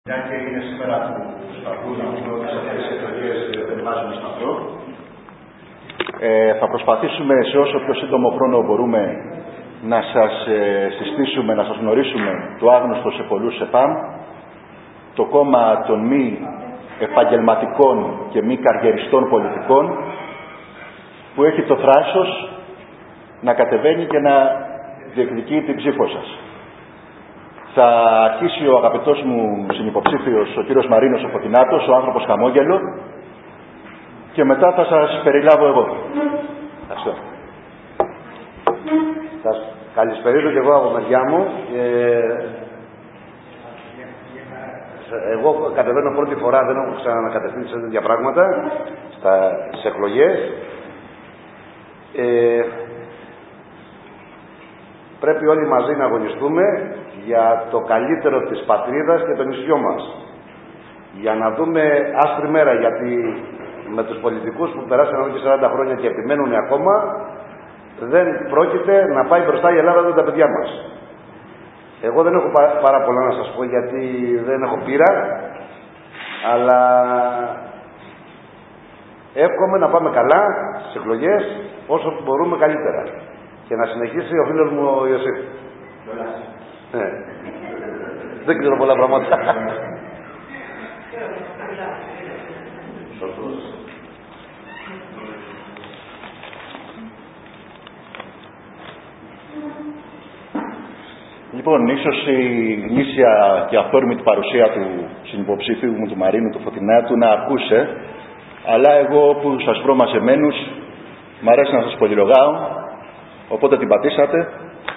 Μια και είναι σήμερα που προσπαθούν αυτό τις αυτές τις εκλογές δεν βάζουν σταθρό. Θα προσπαθήσουμε σε όσο πιο σύντομο χρόνο μπορούμε να σας συστήσουμε, να σας γνωρίσουμε το άγνωστο σε πολλούς ΕΠΑΜ, το κόμμα των μη επαγγελματικών και μη καριεριστών πολιτικών, που έχει το θράσος να κατεβαίνει και να διεκδικεί την ψήφο σας. Θα αρχίσει ο αγαπητός μου συνυποψήφιος, ο κύριος Μαρίνος ο Φωτεινάτος, ο άνθρωπος χαμόγελο, και μετά θα σας περιλάβω εγώ. Ευχαριστώ. Σας καλησπερίζω και εγώ από μεριά μου. Εγώ κατεβαίνω πρώτη φορά, δεν έχω ξανακατευθύνει σε τέτοια πράγματα στις εκλογές. Πρέπει όλοι μαζί να αγωνιστούμε για το καλύτερο της πατρίδας και των νησιών μας. Για να δούμε άσπρη μέρα, γιατί με τους πολιτικούς που περάσαν εδώ και 40 χρόνια και επιμένουν ακόμα, δεν πρόκειται να πάει μπροστά η Ελλάδα με τα παιδιά μας. Εγώ δεν έχω πάρα πολλά να σας πω, γιατί δεν έχω πείρα, αλλά εύχομαι να πάμε καλά στις εκλογές όσο μπορούμε καλύτερα. Και να συνεχίσει ο φίλος μου ο Ιωσήφ. Δεν ξέρω πολλά πράγματα. Λοιπόν, ίσως η γνήσια και αυθόρμητη παρουσία του συνυποψήφιου μου, του Μαρίνου, του Φωτεινάτου, να ακούσε, αλλά εγώ που σας βρω μαζεμένους, μ' αρέσει να σας πολυλογάω, οπότε την πατήσατε.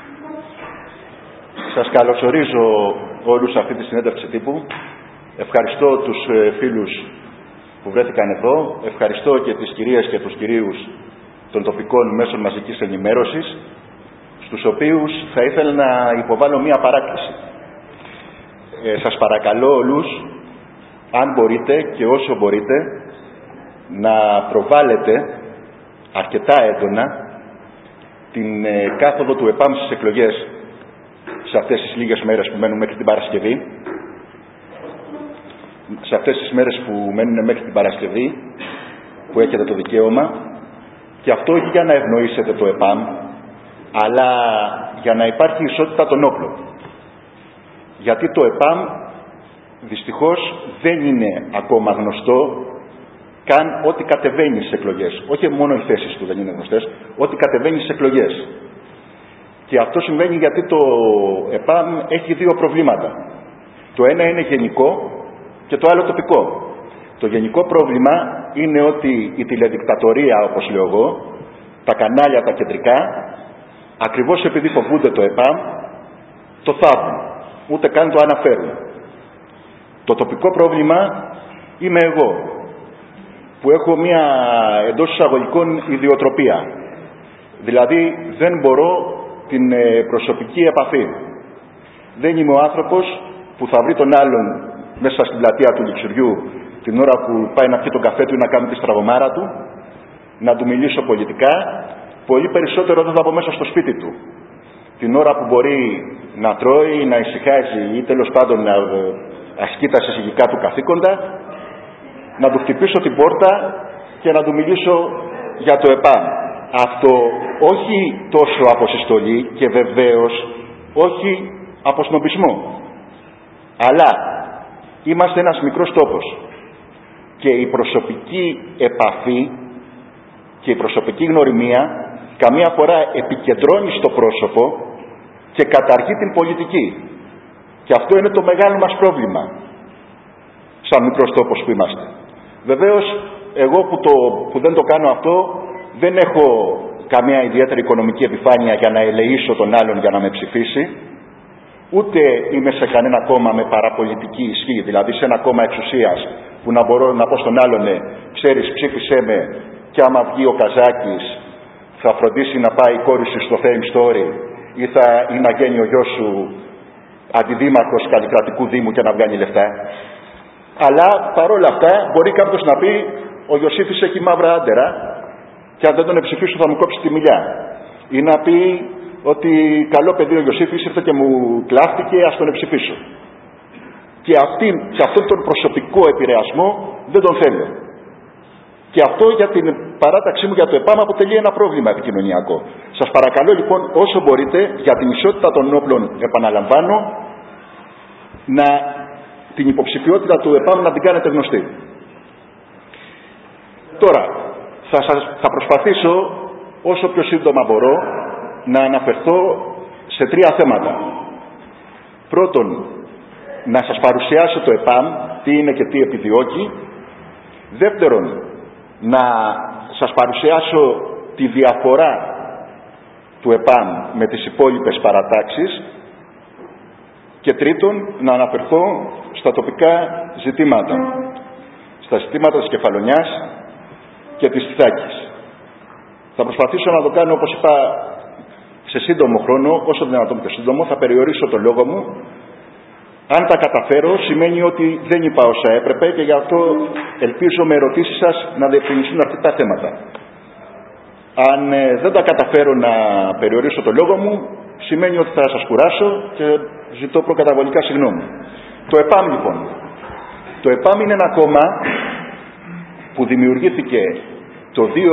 Σας καλωσορίζω όλους σε αυτή τη συνέντευξη τύπου. Ευχαριστώ τους φίλους που βρέθηκαν εδώ. Ευχαριστώ και τις κυρίες και τους κυρίους των τοπικών μέσων μαζικής ενημέρωσης, στους οποίους θα ήθελα να υποβάλω μία παράκληση. Σας παρακαλώ όλους, αν μπορείτε και όσο μπορείτε, να προβάλλετε αρκετά έντονα την κάθοδο του ΕΠΑΜ στις εκλογές σε αυτές τις λίγες μέρες που μένουν μέχρι την Παρασκευή. Σε αυτές τις μέρες που μένουν μέχρι την Παρασκευή, που έχετε το δικαίωμα, και αυτό όχι για να ευνοήσετε το ΕΠΑΜ, αλλά για να υπάρχει ισότητα των όπλων. Γιατί το ΕΠΑΜ δυστυχώς δεν είναι ακόμα γνωστό καν ό,τι κατεβαίνει στις εκλογές. Όχι μόνο οι θέσεις του δεν είναι γνωστές, ό,τι κατεβαίνει στις εκλογές. Και αυτό συμβαίνει γιατί το ΕΠΑΜ έχει δύο προβλήματα. Το ένα είναι γενικό και το άλλο τοπικό. Το γενικό πρόβλημα είναι ότι η τηλεδικτατορία, όπως λέω εγώ, τα κανάλια τα κεντρικά, ακριβώς επειδή φοβούνται το ΕΠΑΜ, το θάβουν. Ούτε καν το αναφέρουν. Το τοπικό πρόβλημα είμαι εγώ, που έχω μία εντός εισαγωγικών ιδιοτροπία. Δηλαδή δεν μπορώ την προσωπική επαφή. Δεν είμαι ο άνθρωπος που θα βρει τον άλλον μέσα στην πλατεία του Λιξουριού την ώρα που πάει να πιει τον καφέ του ή να κάνει τη στραβομάρα του, να του μιλήσω πολιτικά. Πολύ περισσότερο δεν θα πω μέσα στο σπίτι του. Την ώρα που μπορεί να τρώει, να ησυχάζει ή τέλος πάντων να ασκεί τα συζυγικά του καθήκοντα, να του χτυπήσω την πόρτα και να του μιλήσω για το ΕΠΑΜ. Αυτό όχι τόσο από συστολή και βεβαίως όχι από σνομπισμό. Αλλά είμαστε ένας μικρός τόπος και η προσωπική επαφή και η προσωπική γνωριμία καμία φορά επικεντρώνει στο πρόσωπο και καταργεί την πολιτική. Και αυτό είναι το μεγάλο μας πρόβλημα σαν μικρός τόπος που είμαστε. Βεβαίως, εγώ που δεν το κάνω αυτό, δεν έχω καμία ιδιαίτερη οικονομική επιφάνεια για να ελεήσω τον άλλον για να με ψηφίσει, ούτε είμαι σε κανένα κόμμα με παραπολιτική ισχύ, δηλαδή σε ένα κόμμα εξουσίας που να μπορώ να πω στον άλλον, ξέρεις, ψήφισέ με, και άμα βγει ο Καζάκης θα φροντίσει να πάει η κόρη σου στο Fame Story ή να γίνει ο γιος σου αντιδήμαρχος καλλικρατικού δήμου και να βγάλει λεφτά. Αλλά παρόλα αυτά μπορεί κάποιος να πει ο Ιωσήφης έχει μαύρα άντερα και αν δεν τον ψηφίσω θα μου κόψει τη μιλιά. Ή να πει ότι καλό παιδί ο Ιωσήφης ήρθε και μου κλάφτηκε, ας τον ψηφίσω. και αυτόν τον προσωπικό επηρεασμό δεν τον θέλω. Και αυτό για την παράταξή μου για το ΕΠΑΜ αποτελεί ένα πρόβλημα επικοινωνιακό. Σας παρακαλώ λοιπόν όσο μπορείτε για την ισότητα των όπλων, επαναλαμβάνω, την υποψηφιότητα του ΕΠΑΜ να την κάνετε γνωστή. Τώρα, θα προσπαθήσω όσο πιο σύντομα μπορώ να αναφερθώ σε 3 θέματα. Πρώτον, να σας παρουσιάσω το ΕΠΑΜ, τι είναι και τι επιδιώκει. Δεύτερον, να σας παρουσιάσω τη διαφορά του ΕΠΑΜ με τις υπόλοιπες παρατάξεις. Και τρίτον, να αναφερθώ στα τοπικά ζητήματα. Στα ζητήματα της Κεφαλονιάς και της Ιθάκης. Θα προσπαθήσω να το κάνω, όπως είπα, σε σύντομο χρόνο, όσο δυνατόν πιο σύντομο. Θα περιορίσω το λόγο μου. Αν τα καταφέρω, σημαίνει ότι δεν είπα όσα έπρεπε και γι' αυτό ελπίζω με ερωτήσεις σας να διευκρινιστούν αρκετά θέματα. Αν δεν τα καταφέρω να περιορίσω το λόγο μου, σημαίνει ότι θα σας κουράσω και ζητώ προκαταβολικά συγγνώμη. Το ΕΠΑΜ λοιπόν. Το ΕΠΑΜ είναι ένα κόμμα που δημιουργήθηκε το 2011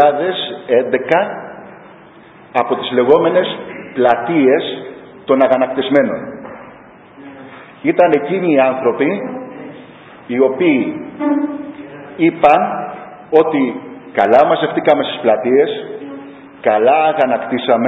από τις λεγόμενες πλατείες των αγανακτισμένων. Ήταν εκείνοι οι άνθρωποι οι οποίοι είπαν ότι καλά μαζευτήκαμε στις πλατείες, καλά αγανακτήσαμε,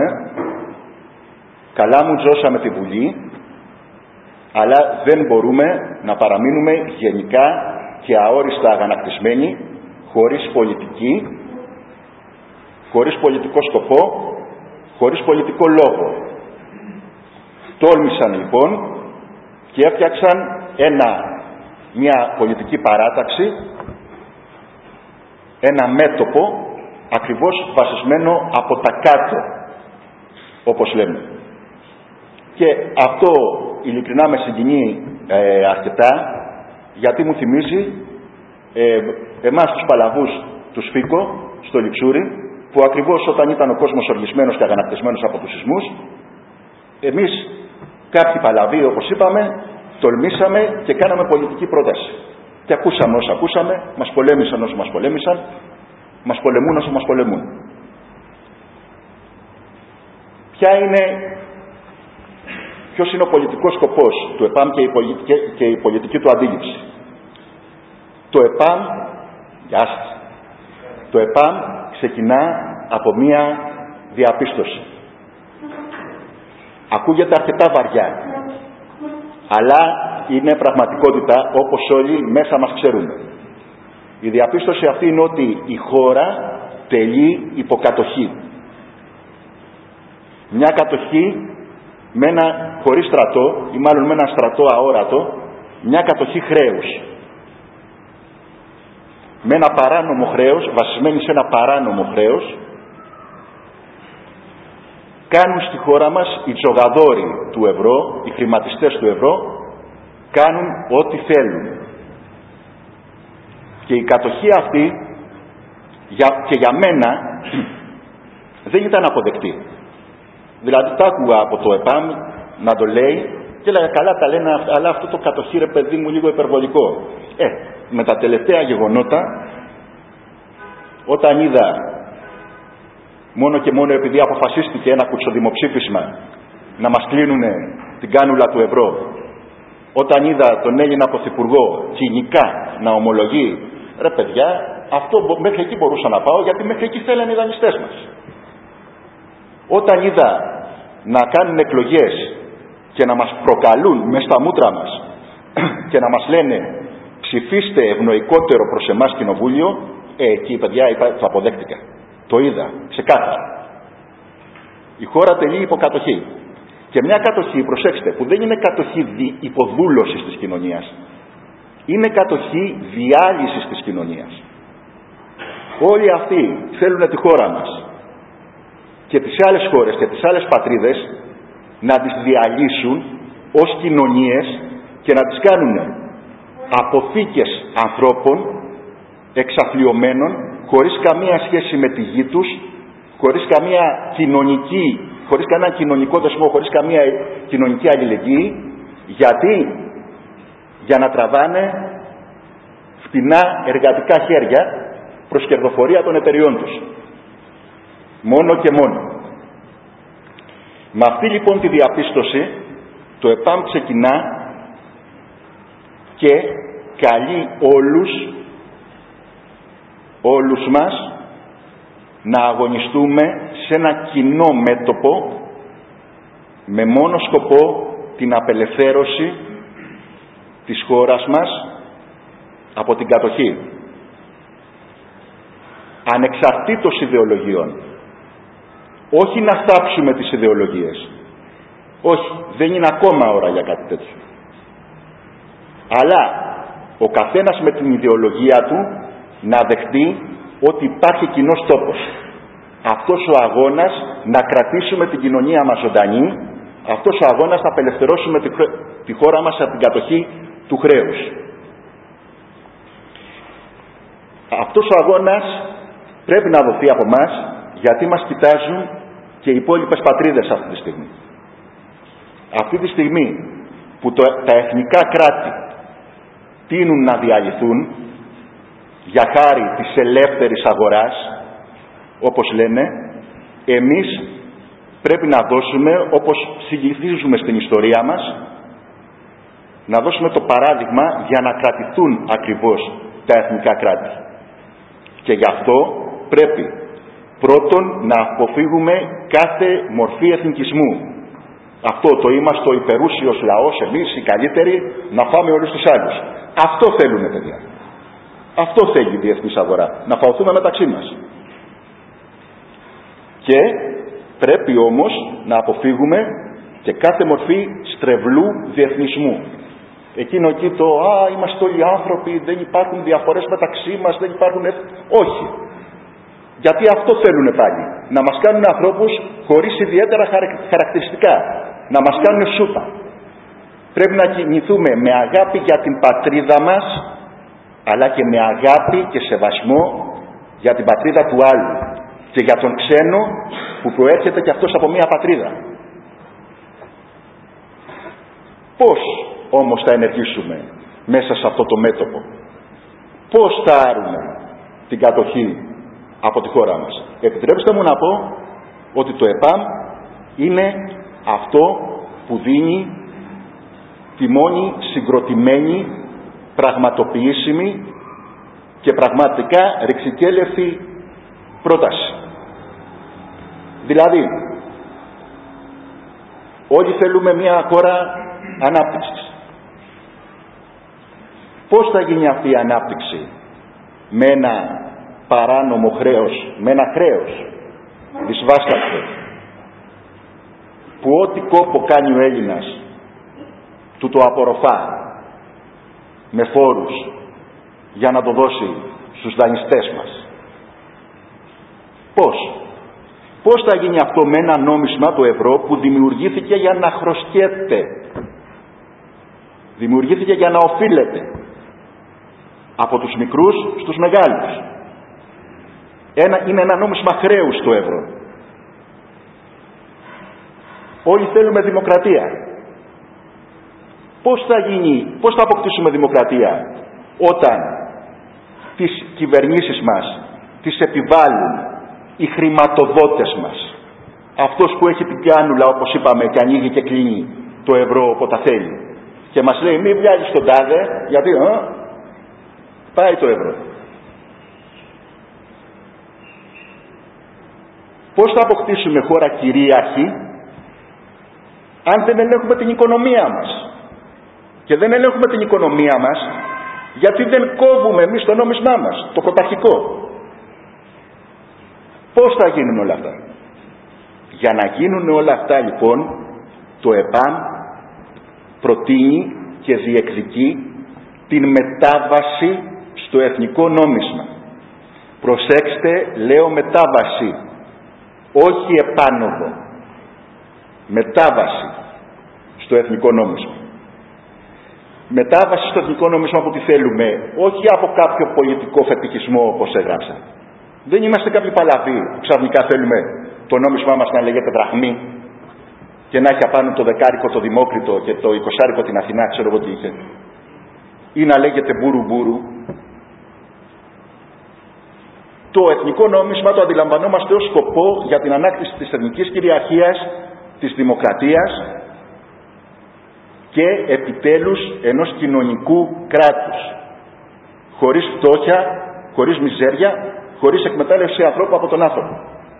καλά μουτζώσαμε τη Βουλή, αλλά δεν μπορούμε να παραμείνουμε γενικά και αόριστα αγανακτισμένοι, χωρίς πολιτική, χωρίς πολιτικό σκοπό, χωρίς πολιτικό λόγο. Τόλμησαν λοιπόν και έφτιαξαν μια πολιτική παράταξη, ένα μέτωπο ακριβώς βασισμένο από τα κάτω, όπως λέμε. Και αυτό ειλικρινά με συγκινεί αρκετά, γιατί μου θυμίζει εμάς τους παλαβούς του Σφίκο στο Λιξούρι, που ακριβώς όταν ήταν ο κόσμος οργισμένος και αγανακτισμένος από τους σεισμούς, εμείς κάποιοι παλαβοί, όπως είπαμε, τολμήσαμε και κάναμε πολιτική πρόταση. Και ακούσαμε όσα ακούσαμε, μας πολέμησαν όσο μας πολέμησαν, μας πολεμούν όσο μας πολεμούν. Ποιος είναι ο πολιτικός σκοπός του ΕΠΑΜ και η πολιτική του αντίληψη? Το ΕΠΑΜ, το ΕΠΑΜ ξεκινά από μία διαπίστωση. Ακούγεται αρκετά βαριά, αλλά είναι πραγματικότητα, όπως όλοι μέσα μας ξέρουμε. Η διαπίστωση αυτή είναι ότι η χώρα τελεί υποκατοχή. Μια κατοχή χωρίς στρατό, ή μάλλον με ένα στρατό αόρατο, μια κατοχή χρέους. Με ένα παράνομο χρέος, βασισμένη σε ένα παράνομο χρέος, κάνουν στη χώρα μας οι τζογαδόροι του ευρώ, οι χρηματιστές του ευρώ, κάνουν ό,τι θέλουν. Και η κατοχή αυτή, και για μένα, δεν ήταν αποδεκτή. Δηλαδή τα άκουγα από το ΕΠΑΜ να το λέει και έλεγα καλά τα λένε, αλλά αυτό το κατοχή ρε παιδί μου λίγο υπερβολικό. Με τα τελευταία γεγονότα, όταν είδα μόνο και μόνο επειδή αποφασίστηκε ένα κουτσοδημοψήφισμα να μας κλείνουν την κάνουλα του ευρώ, όταν είδα τον Έλληνα Πρωθυπουργό κοινικά να ομολογεί ρε παιδιά, αυτό μέχρι εκεί μπορούσα να πάω, γιατί μέχρι εκεί θέλανε οι δανειστές μας. Όταν είδα να κάνουν εκλογές και να μας προκαλούν μέσα στα μούτρα μας και να μας λένε ψηφίστε ευνοϊκότερο προς εμάς κοινοβούλιο, εκεί παιδιά το αποδέχτηκα. Το είδα ξεκάθαρα. Η χώρα τελεί υποκατοχή. Και μια κατοχή, προσέξτε, που δεν είναι κατοχή υποδούλωσης της κοινωνίας, είναι κατοχή διάλυσης της κοινωνίας. Όλοι αυτοί θέλουν τη χώρα μας και τις άλλες χώρες και τις άλλες πατρίδες να τις διαλύσουν ως κοινωνίες και να τις κάνουν αποθήκες ανθρώπων εξαθλιωμένων, χωρίς καμία σχέση με τη γη τους, χωρίς κανένα κοινωνικό δεσμό, χωρίς καμία κοινωνική αλληλεγγύη. Γιατί για να τραβάνε φτηνά εργατικά χέρια προς κερδοφορία των εταιριών τους. Μόνο και μόνο. Με αυτή λοιπόν τη διαπίστωση το ΕΠΑΜ ξεκινά και καλεί όλους μας να αγωνιστούμε σε ένα κοινό μέτωπο με μόνο σκοπό την απελευθέρωση της χώρας μας από την κατοχή. Ανεξαρτήτως ιδεολογιών. Όχι να θάψουμε τις ιδεολογίες. Όχι, δεν είναι ακόμα ώρα για κάτι τέτοιο. Αλλά ο καθένας με την ιδεολογία του να δεχτεί ότι υπάρχει κοινός τόπος. Αυτός ο αγώνας να κρατήσουμε την κοινωνία μας ζωντανή, αυτός ο αγώνας να απελευθερώσουμε τη χώρα μας από την κατοχή του χρέους. Αυτός ο αγώνας πρέπει να δοθεί από μας, γιατί μας κοιτάζουν και οι υπόλοιπες πατρίδες αυτή τη στιγμή. Αυτή τη στιγμή που τα εθνικά κράτη τείνουν να διαλυθούν για χάρη της ελεύθερης αγοράς, όπως λένε, εμείς πρέπει να δώσουμε, όπως συνηθίζουμε στην ιστορία μας, να δώσουμε το παράδειγμα για να κρατηθούν ακριβώς τα εθνικά κράτη. Και γι' αυτό πρέπει πρώτον να αποφύγουμε κάθε μορφή εθνικισμού. Αυτό το είμαστε ο υπερούσιος λαός, εμείς οι καλύτεροι, να φάμε όλους τους άλλους. Αυτό θέλουμε, παιδιά. Αυτό θέλει η διεθνής αγορά. Να φαωθούμε μεταξύ μας. Και πρέπει όμως να αποφύγουμε και κάθε μορφή στρεβλού διεθνισμού. Εκείνο εκεί το είμαστε όλοι άνθρωποι, δεν υπάρχουν διαφορές μεταξύ μας, δεν υπάρχουν... Όχι. Γιατί αυτό θέλουν πάλι. Να μας κάνουν ανθρώπους χωρίς ιδιαίτερα χαρακτηριστικά. Να μας κάνουν σούπα. Πρέπει να κινηθούμε με αγάπη για την πατρίδα μας, αλλά και με αγάπη και σεβασμό για την πατρίδα του άλλου και για τον ξένο που προέρχεται και αυτός από μια πατρίδα. Πώς όμως θα ενεργήσουμε μέσα σε αυτό το μέτωπο? Πώς θα άρουμε την κατοχή από τη χώρα μας? Επιτρέψτε μου να πω ότι το ΕΠΑΜ είναι αυτό που δίνει τη μόνη συγκροτημένη, πραγματοποιήσιμη και πραγματικά ρηξικέλευτη πρόταση. Δηλαδή, όλοι θέλουμε μια χώρα ανάπτυξης. Πώς θα γίνει αυτή η ανάπτυξη? Με ένα παράνομο χρέος, με ένα χρέος δυσβάσταχτο, που ό,τι κόπο κάνει ο Έλληνας του το απορροφά με φόρους για να το δώσει στους δανειστές μας. Πώς θα γίνει αυτό με ένα νόμισμα, το ευρώ, που δημιουργήθηκε για να χρωστιέται, δημιουργήθηκε για να οφείλεται από τους μικρούς στους μεγάλους. Είναι ένα νόμισμα χρέους το ευρώ. Όλοι θέλουμε δημοκρατία. Πώς θα αποκτήσουμε δημοκρατία όταν τις κυβερνήσεις μας τις επιβάλλουν οι χρηματοδότες μας? Αυτός που έχει την κάνουλα, όπως είπαμε, και ανοίγει και κλείνει το ευρώ όποτε θέλει και μας λέει μη βγάλεις τον τάδε, γιατί πάει το ευρώ. Πώς θα αποκτήσουμε χώρα κυρίαρχη αν δεν ελέγχουμε την οικονομία μας? Και δεν ελέγχουμε την οικονομία μας γιατί δεν κόβουμε εμείς το νόμισμά μας, το πρωταρχικό. Πώς θα γίνουν όλα αυτά? Για να γίνουν όλα αυτά λοιπόν, το ΕΠΑΜ προτείνει και διεκδικεί την μετάβαση στο εθνικό νόμισμα. Προσέξτε, λέω μετάβαση, όχι επάνωδο. Μετάβαση στο εθνικό νόμισμα. Μετάβαση στο εθνικό νόμισμα που τι θέλουμε? Όχι από κάποιο πολιτικό φετικισμό όπως έγραψα. Δεν είμαστε κάποιοι παλαβοί που ξαφνικά θέλουμε το νόμισμά μας να λέγεται δραχμή και να έχει απάνω το δεκάρικο το Δημόκριτο και το 20 την Αθηνά, ξέρω εγώ τι είχε. ή να λέγεται μπουρου-μπουρου. Το εθνικό νόμισμα το αντιλαμβανόμαστε ως σκοπό για την ανάκτηση της εθνικής κυριαρχίας, της δημοκρατίας και επιτέλους ενός κοινωνικού κράτους. Χωρίς φτώχεια, χωρίς μιζέρια, χωρίς εκμετάλλευση ανθρώπου από τον άνθρωπο.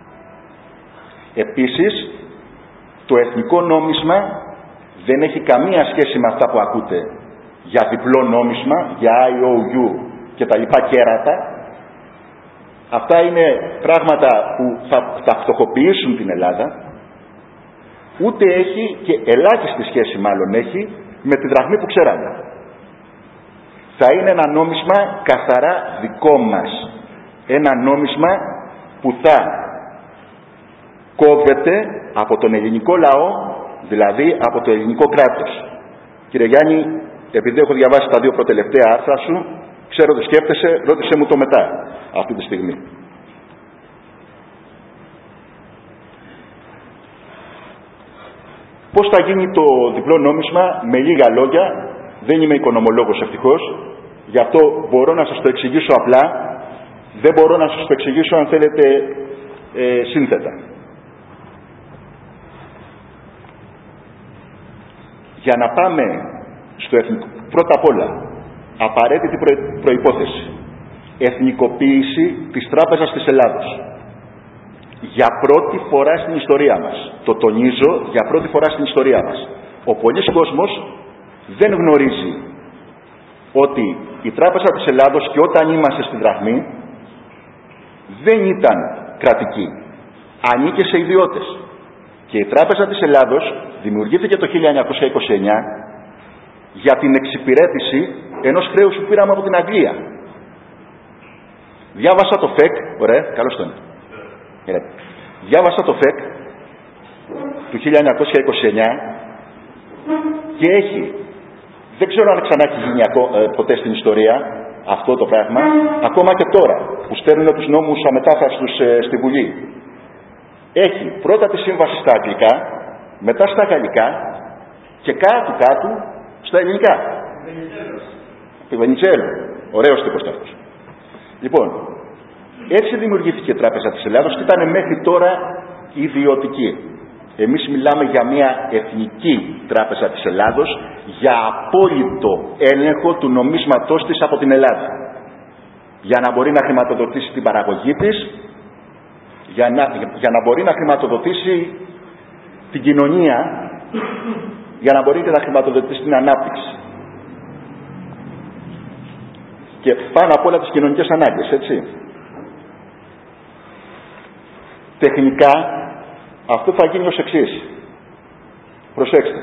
Επίσης, το εθνικό νόμισμα δεν έχει καμία σχέση με αυτά που ακούτε για διπλό νόμισμα, για IOU και τα λοιπά κέρατα. Αυτά είναι πράγματα που θα φτωχοποιήσουν την Ελλάδα. Ούτε έχει και ελάχιστη σχέση μάλλον έχει με τη δραχμή που ξέραμε. Θα είναι ένα νόμισμα καθαρά δικό μας. Ένα νόμισμα που θα κόβεται από τον ελληνικό λαό, δηλαδή από το ελληνικό κράτος. Κύριε Γιάννη, επειδή έχω διαβάσει τα δύο προτελευταία άρθρα σου, ξέρω τι σκέφτεσαι, ρώτησέ μου το μετά, αυτή τη στιγμή. Πώς θα γίνει το διπλό νόμισμα? Με λίγα λόγια, δεν είμαι οικονομολόγος ευτυχώς, γι' αυτό μπορώ να σας το εξηγήσω απλά, δεν μπορώ να σας το εξηγήσω αν θέλετε σύνθετα. Για να πάμε στο εθνικό, πρώτα απ' όλα, απαραίτητη προϋπόθεση, εθνικοποίηση της Τράπεζας της Ελλάδος. Για πρώτη φορά στην ιστορία μας, το τονίζω, για πρώτη φορά στην ιστορία μας, ο πολύς κόσμος δεν γνωρίζει ότι η Τράπεζα της Ελλάδος και όταν είμαστε στην δραχμή δεν ήταν κρατική, ανήκε σε ιδιώτες. Και η Τράπεζα της Ελλάδος δημιουργήθηκε το 1929 για την εξυπηρέτηση ενός χρέους που πήραμε από την Αγγλία. Διάβασα το ΦΕΚ, ωραία, καλώς τον. Διάβασα το ΦΕΚ του 1929 και έχει, δεν ξέρω αν ξανά έχει γίνει ποτέ στην ιστορία αυτό το πράγμα, ακόμα και τώρα που στέλνουν τους νόμους αμετάφραστους στη Βουλή. Έχει πρώτα τη σύμβαση στα αγγλικά, μετά στα γαλλικά και κάτω στα ελληνικά. Βενιζέλο. Ωραίος τύπος αυτός. Λοιπόν, έτσι δημιουργήθηκε η Τράπεζα της Ελλάδος και ήταν μέχρι τώρα ιδιωτική. Εμείς μιλάμε για μια εθνική Τράπεζα της Ελλάδος, για απόλυτο έλεγχο του νομίσματός της από την Ελλάδα. Για να μπορεί να χρηματοδοτήσει την παραγωγή της, για να μπορεί να χρηματοδοτήσει την κοινωνία, για να μπορεί και να χρηματοδοτήσει την ανάπτυξη. Και πάνω απ' όλα τις κοινωνικές ανάγκες, έτσι. Τεχνικά αυτό θα γίνει ως εξής. Προσέξτε.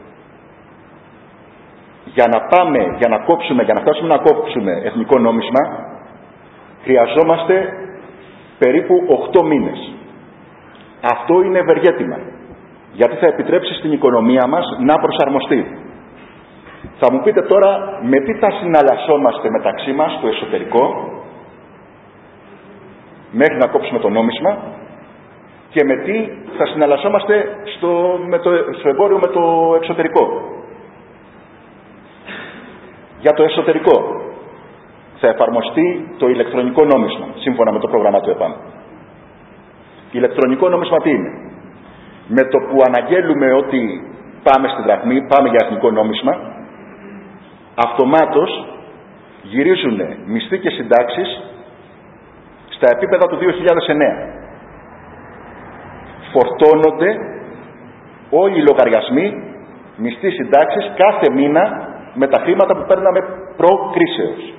Για να φτάσουμε να κόψουμε εθνικό νόμισμα, χρειαζόμαστε περίπου 8 μήνες. Αυτό είναι ευεργέτημα, γιατί θα επιτρέψει στην οικονομία μας να προσαρμοστεί. Θα μου πείτε τώρα με τι θα συναλλασσόμαστε μεταξύ μας στο εσωτερικό μέχρι να κόψουμε το νόμισμα και με τι θα συναλλασσόμαστε στο εμπόριο με το εξωτερικό. Για το εσωτερικό θα εφαρμοστεί το ηλεκτρονικό νόμισμα σύμφωνα με το πρόγραμμα του ΕΠΑΜ. Ηλεκτρονικό νόμισμα τι είναι? Με το που αναγγέλουμε ότι πάμε στη δραχμή, πάμε για εθνικό νόμισμα, αυτομάτως γυρίζουν μισθοί και συντάξεις στα επίπεδα του 2009. Φορτώνονται όλοι οι λογαριασμοί, μισθοί, συντάξεις κάθε μήνα με τα χρήματα που παίρναμε προ-κρίσεως.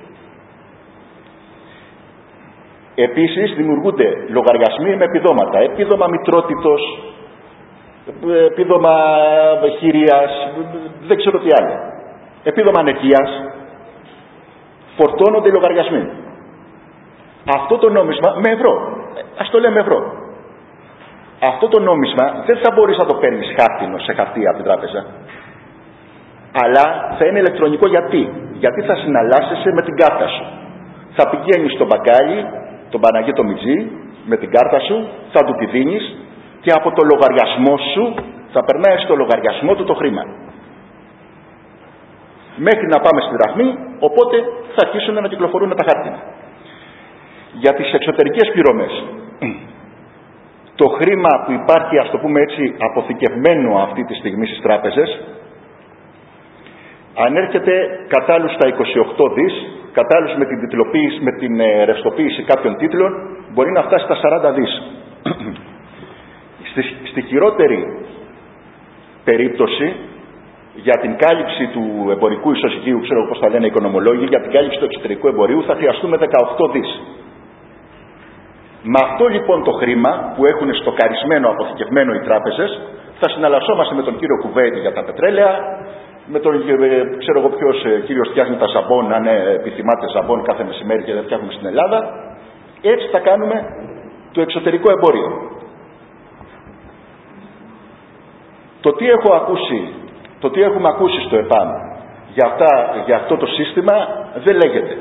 Επίσης δημιουργούνται λογαριασμοί με επιδόματα. Επίδομα μητρότητος, επίδομα χειρίας, δεν ξέρω τι άλλο. Επίδομα ανεργίας. Φορτώνονται οι λογαριασμοί. Αυτό το νόμισμα με ευρώ. Ας το λέμε ευρώ. Αυτό το νόμισμα δεν θα μπορείς να το παίρνεις χάρτινο σε χαρτί από την τράπεζα. Αλλά θα είναι ηλεκτρονικό γιατί θα συναλλάσσεσαι με την κάρτα σου. Θα πηγαίνεις στο μπακάλι, τον Παναγί το Μιτζή, με την κάρτα σου, θα του τη δίνεις και από το λογαριασμό σου θα περνάει στο λογαριασμό του το χρήμα. μέχρι να πάμε στη δραχμή, οπότε θα αρχίσουν να κυκλοφορούν τα χάρτινα. Για τις εξωτερικές πληρωμές, το χρήμα που υπάρχει, ας το πούμε έτσι, αποθηκευμένο αυτή τη στιγμή στις τράπεζες, ανέρχεται κατάλληλους στα 28 δις, κατάλληλους με την τιτλοποίηση, με την ρευστοποίηση κάποιων τίτλων, μπορεί να φτάσει στα 40 δις. Στη χειρότερη περίπτωση, για την κάλυψη του εμπορικού ισοζυγίου, ξέρω πώς θα λένε οι οικονομολόγοι, για την κάλυψη του εξωτερικού εμπορίου θα χρειαστούμε 18 δις. Με αυτό λοιπόν το χρήμα που έχουν στοκαρισμένο, αποθηκευμένο οι τράπεζες, θα συναλλασσόμαστε με τον κύριο Κουβέτη για τα πετρέλαια, με τον ξέρω εγώ ποιος κύριος φτιάχνει τα ζαμπόν, αν επιθυμάτε ζαμπόν κάθε μεσημέρι και δεν φτιάχνουμε στην Ελλάδα. Έτσι θα κάνουμε το εξωτερικό εμπόριο. Το τι έχουμε ακούσει στο ΕΠΑΜ για αυτό το σύστημα δεν λέγεται.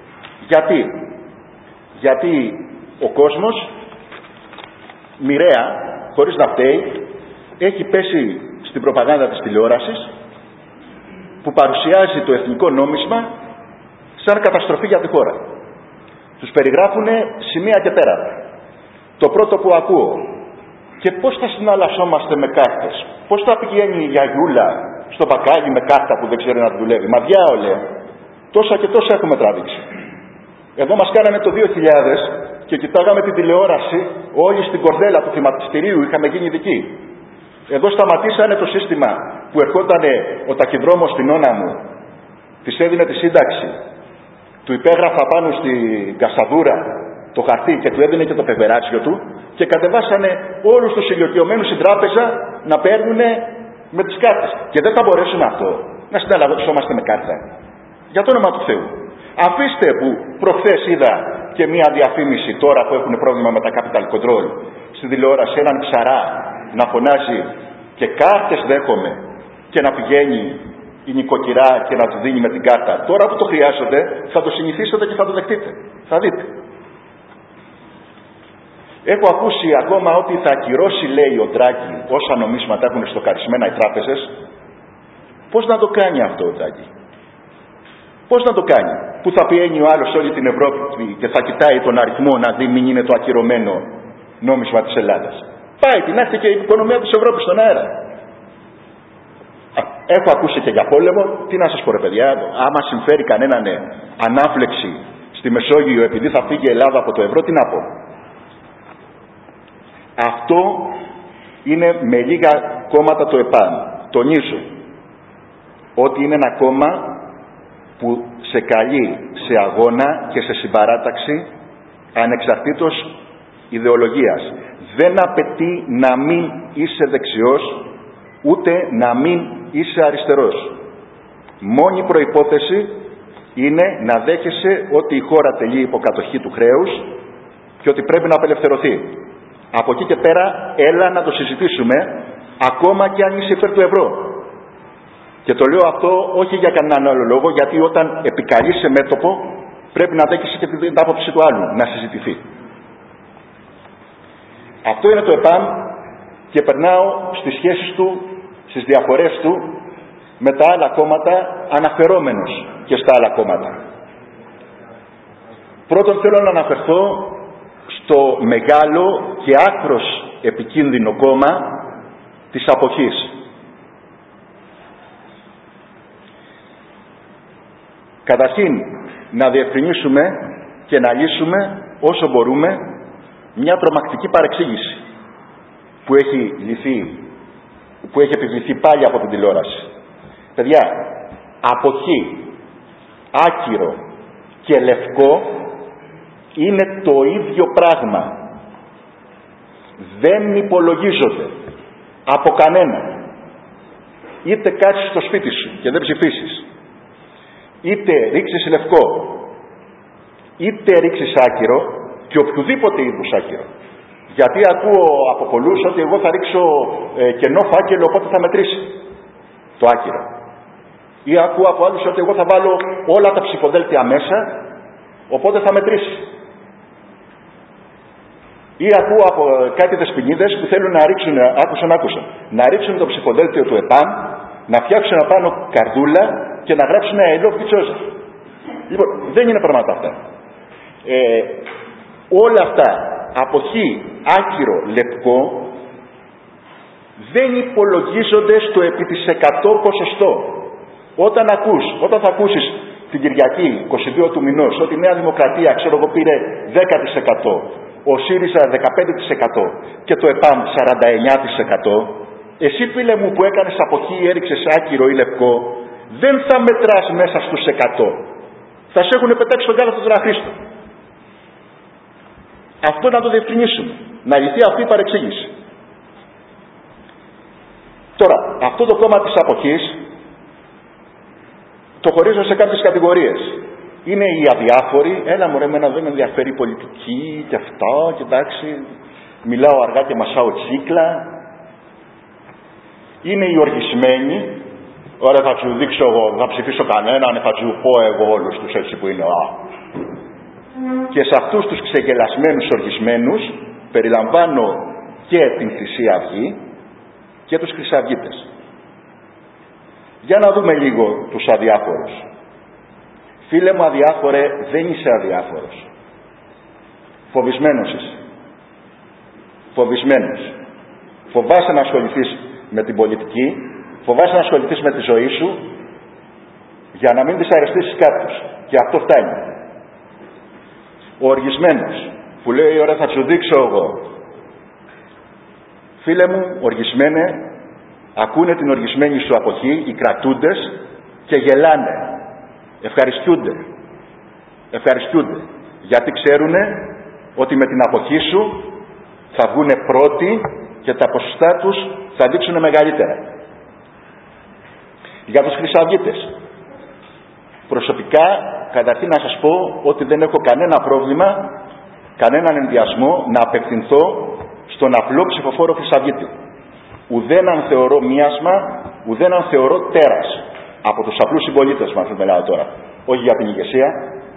Γιατί ο κόσμος μοιραία, χωρίς να φταίει, έχει πέσει στην προπαγάνδα της τηλεόρασης που παρουσιάζει το εθνικό νόμισμα σαν καταστροφή για τη χώρα. Τους περιγράφουν σημεία και πέρα. Το πρώτο που ακούω, και πώς θα συναλλασσόμαστε με κάρτες, πώς θα πηγαίνει η γιαγιούλα στο μπακάλι με κάρτα που δεν ξέρει να δουλεύει. Μα διάολε, τόσα και τόσα έχουμε τραβήξει. Εδώ μας κάνανε το 2000 και κοιτάγαμε την τηλεόραση, όλοι στην κορδέλα του χρηματιστηρίου είχαμε γίνει ειδικοί. Εδώ σταματήσανε το σύστημα που ερχόταν ο ταχυδρόμος στην όνα μου, της έδινε τη σύνταξη, του υπέγραφα πάνω στην κασαδούρα το χαρτί και του έδινε και το πεπεράτσιο του, και κατεβάσανε όλους τους ηλικιωμένους στην τράπεζα να παίρνουν με τις κάρτες. Και δεν θα μπορέσουμε αυτό να συναλλασσόμαστε με κάρτα. Για το όνομα του Θεού. Αφήστε που προχθές είδα και μία διαφήμιση τώρα που έχουν πρόβλημα με τα capital control στην τηλεόραση, έναν ψαρά να φωνάζει και κάρτες δέχομαι, και να πηγαίνει η νοικοκυρά και να του δίνει με την κάρτα. Τώρα που το χρειάζονται θα το συνηθίσετε και θα το δεχτείτε. Θα δείτε. Έχω ακούσει ακόμα ότι θα ακυρώσει, λέει ο Ντράγκη, όσα νομίσματα έχουν στοκαρισμένα οι τράπεζες. Πώς να το κάνει αυτό ο Ντράγκη? Πώς να το κάνει? Που θα πιένει ο άλλος όλη την Ευρώπη και θα κοιτάει τον αριθμό να δει μην είναι το ακυρωμένο νόμισμα της Ελλάδας. Πάει την άκρη και η οικονομία της Ευρώπης στον αέρα. Έχω ακούσει και για πόλεμο. Τι να σας πω ρε παιδιά, άμα συμφέρει κανέναν ανάφλεξη στη Μεσόγειο επειδή θα φύγει η Ελλάδα από το ευρώ, τι να πω? Αυτό είναι με λίγα κόμματα το ΕΠΑΜ. Τονίζω ότι είναι ένα κόμμα που σε καλεί σε αγώνα και σε συμπαράταξη ανεξαρτήτως ιδεολογίας. Δεν απαιτεί να μην είσαι δεξιός, ούτε να μην είσαι αριστερός. Μόνη προϋπόθεση είναι να δέχεσαι ότι η χώρα τελεί υποκατοχή του χρέους και ότι πρέπει να απελευθερωθεί. Από εκεί και πέρα έλα να το συζητήσουμε, ακόμα και αν είσαι υπέρ του ευρώ. Και το λέω αυτό όχι για κανέναν άλλο λόγο, γιατί όταν επικαλείσαι μέτωπο πρέπει να δέχεσαι και την άποψη του άλλου, να συζητηθεί. Αυτό είναι το ΕΠΑΜ και περνάω στις σχέσεις του, στις διαφορές του με τα άλλα κόμματα, αναφερόμενος και στα άλλα κόμματα. Πρώτον θέλω να αναφερθώ στο μεγάλο και άκρος επικίνδυνο κόμμα της αποχής. Καταρχήν να διευκρινίσουμε και να λύσουμε όσο μπορούμε μια τρομακτική παρεξήγηση που έχει επιβληθεί πάλι από την τηλεόραση. Παιδιά, αποχή, άκυρο και λευκό είναι το ίδιο πράγμα. Δεν υπολογίζονται από κανένα. Είτε κάτσεις στο σπίτι σου και δεν ψηφίσεις, είτε ρίξεις λευκό, είτε ρίξεις άκυρο, και οποιοδήποτε είδους άκυρο. Γιατί ακούω από πολλούς ότι εγώ θα ρίξω κενό φάκελο, οπότε θα μετρήσει το άκυρο. Ή ακούω από άλλους ότι εγώ θα βάλω όλα τα ψηφοδέλτια μέσα, οπότε θα μετρήσει. Ή ακούω από κάτι δεσποινίδες που θέλουν να ρίξουν, να ρίξουν το ψηφοδέλτιο του ΕΠΑΜ, να φτιάξουν απάνω καρδούλα και να γράψουν I love you Joseph. Λοιπόν, δεν είναι πράγματα αυτά. Όλα αυτά, αποχή, άκυρο, λεπτικό, δεν υπολογίζονται στο επί της 100 ποσοστό. Όταν θα ακούσεις την Κυριακή 22 του μηνός ότι η Νέα Δημοκρατία, ξέρω εγώ, πήρε 10%, ο ΣΥΡΙΖΑ 15% και το ΕΠΑΜ 49%, εσύ φίλε μου που έκανες αποχή ή έριξες άκυρο ή λευκό, δεν θα μετράς μέσα στους 100. Θα σε έχουν πετάξει στον κάλαθο τον Αχρήστο. Αυτό να το διευκρινίσουμε. Να λυθεί αυτή η παρεξήγηση. Τώρα, αυτό το κόμμα της αποχής το χωρίζω σε κάποιες κατηγορίες. Είναι οι αδιάφοροι, έλα μωρέ, εμένα δεν με ενδιαφέρει η πολιτική και αυτά, και εντάξει, μιλάω αργά και μασάω τσίκλα. Είναι οι οργισμένοι, ωραία θα σου δείξω εγώ, θα ψηφίσω κανέναν, θα σου πω εγώ όλους τους έτσι που είναι. Και σε αυτούς τους ξεγελασμένους οργισμένους περιλαμβάνω και την Χρυσή Αυγή και τους Χρυσαυγίτες. Για να δούμε λίγο τους αδιάφορους. Φίλε μου αδιάφορε, δεν είσαι αδιάφορος. Φοβισμένος είσαι. Φοβισμένος. Φοβάσαι να ασχοληθείς με την πολιτική, φοβάσαι να ασχοληθείς με τη ζωή σου για να μην δυσαρεστήσεις κάποιους. Και αυτό φτάνει. Ο οργισμένος που λέει ωραία θα σου δείξω εγώ. Φίλε μου, οργισμένε, ακούνε την οργισμένη σου αποχή οι κρατούντες και γελάνε. Ευχαριστούνται. Γιατί ξέρουνε ότι με την αποχή σου θα βγουνε πρώτοι και τα ποσοστά τους θα δείξουν μεγαλύτερα. Για τους Χρυσαυγίτες. Προσωπικά, καταρχήν να σας πω ότι δεν έχω κανένα πρόβλημα, κανέναν ενδιασμό να απευθυνθώ στον απλό ψηφοφόρο Χρυσαυγίτη. Ουδέν αν θεωρώ μίασμα, ουδέν αν θεωρώ τέρας. Από τους απλούς συμπολίτες μας μιλάω τώρα. Όχι για την ηγεσία.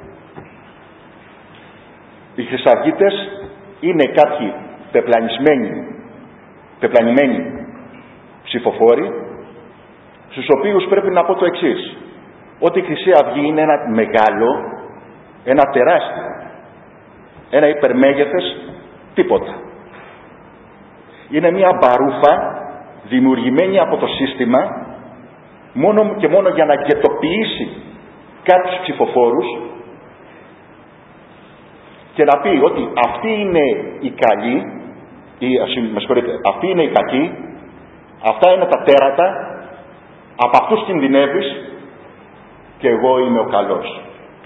Οι Χρυσαυγίτες είναι κάποιοι πεπλανημένοι ψηφοφόροι, στους οποίους πρέπει να πω το εξής. Ότι η Χρυσή Αυγή είναι ένα μεγάλο, ένα τεράστιο, ένα υπερμέγεθες τίποτα. Είναι μια μπαρούφα δημιουργημένη από το σύστημα μόνο και μόνο για να γετοποιήσει κάποιους ψηφοφόρους και να πει ότι αυτοί είναι οι καλοί, αυτοί είναι οι κακοί, αυτά είναι τα τέρατα, από αυτούς κινδυνεύεις και εγώ είμαι ο καλός.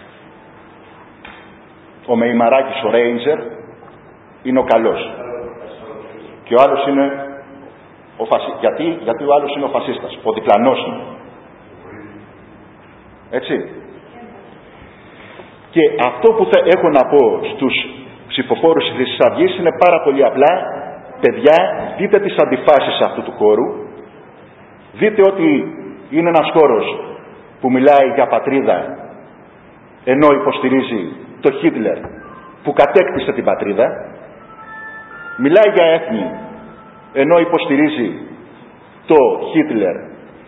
Ο Μεϊμαράκης, ο Ρέιντζερ, είναι ο καλός. Και ο άλλος είναι ο γιατί ο άλλος είναι ο φασίστας, ο διπλανός είναι. Έτσι. Και αυτό που θα έχω να πω στους ψηφοφόρους της Χρυσής Αυγής είναι πάρα πολύ απλά. Παιδιά, δείτε τις αντιφάσεις αυτού του χώρου. Δείτε ότι είναι ένας χώρος που μιλάει για πατρίδα ενώ υποστηρίζει το Χίτλερ που κατέκτησε την πατρίδα. Μιλάει για έθνη ενώ υποστηρίζει το Χίτλερ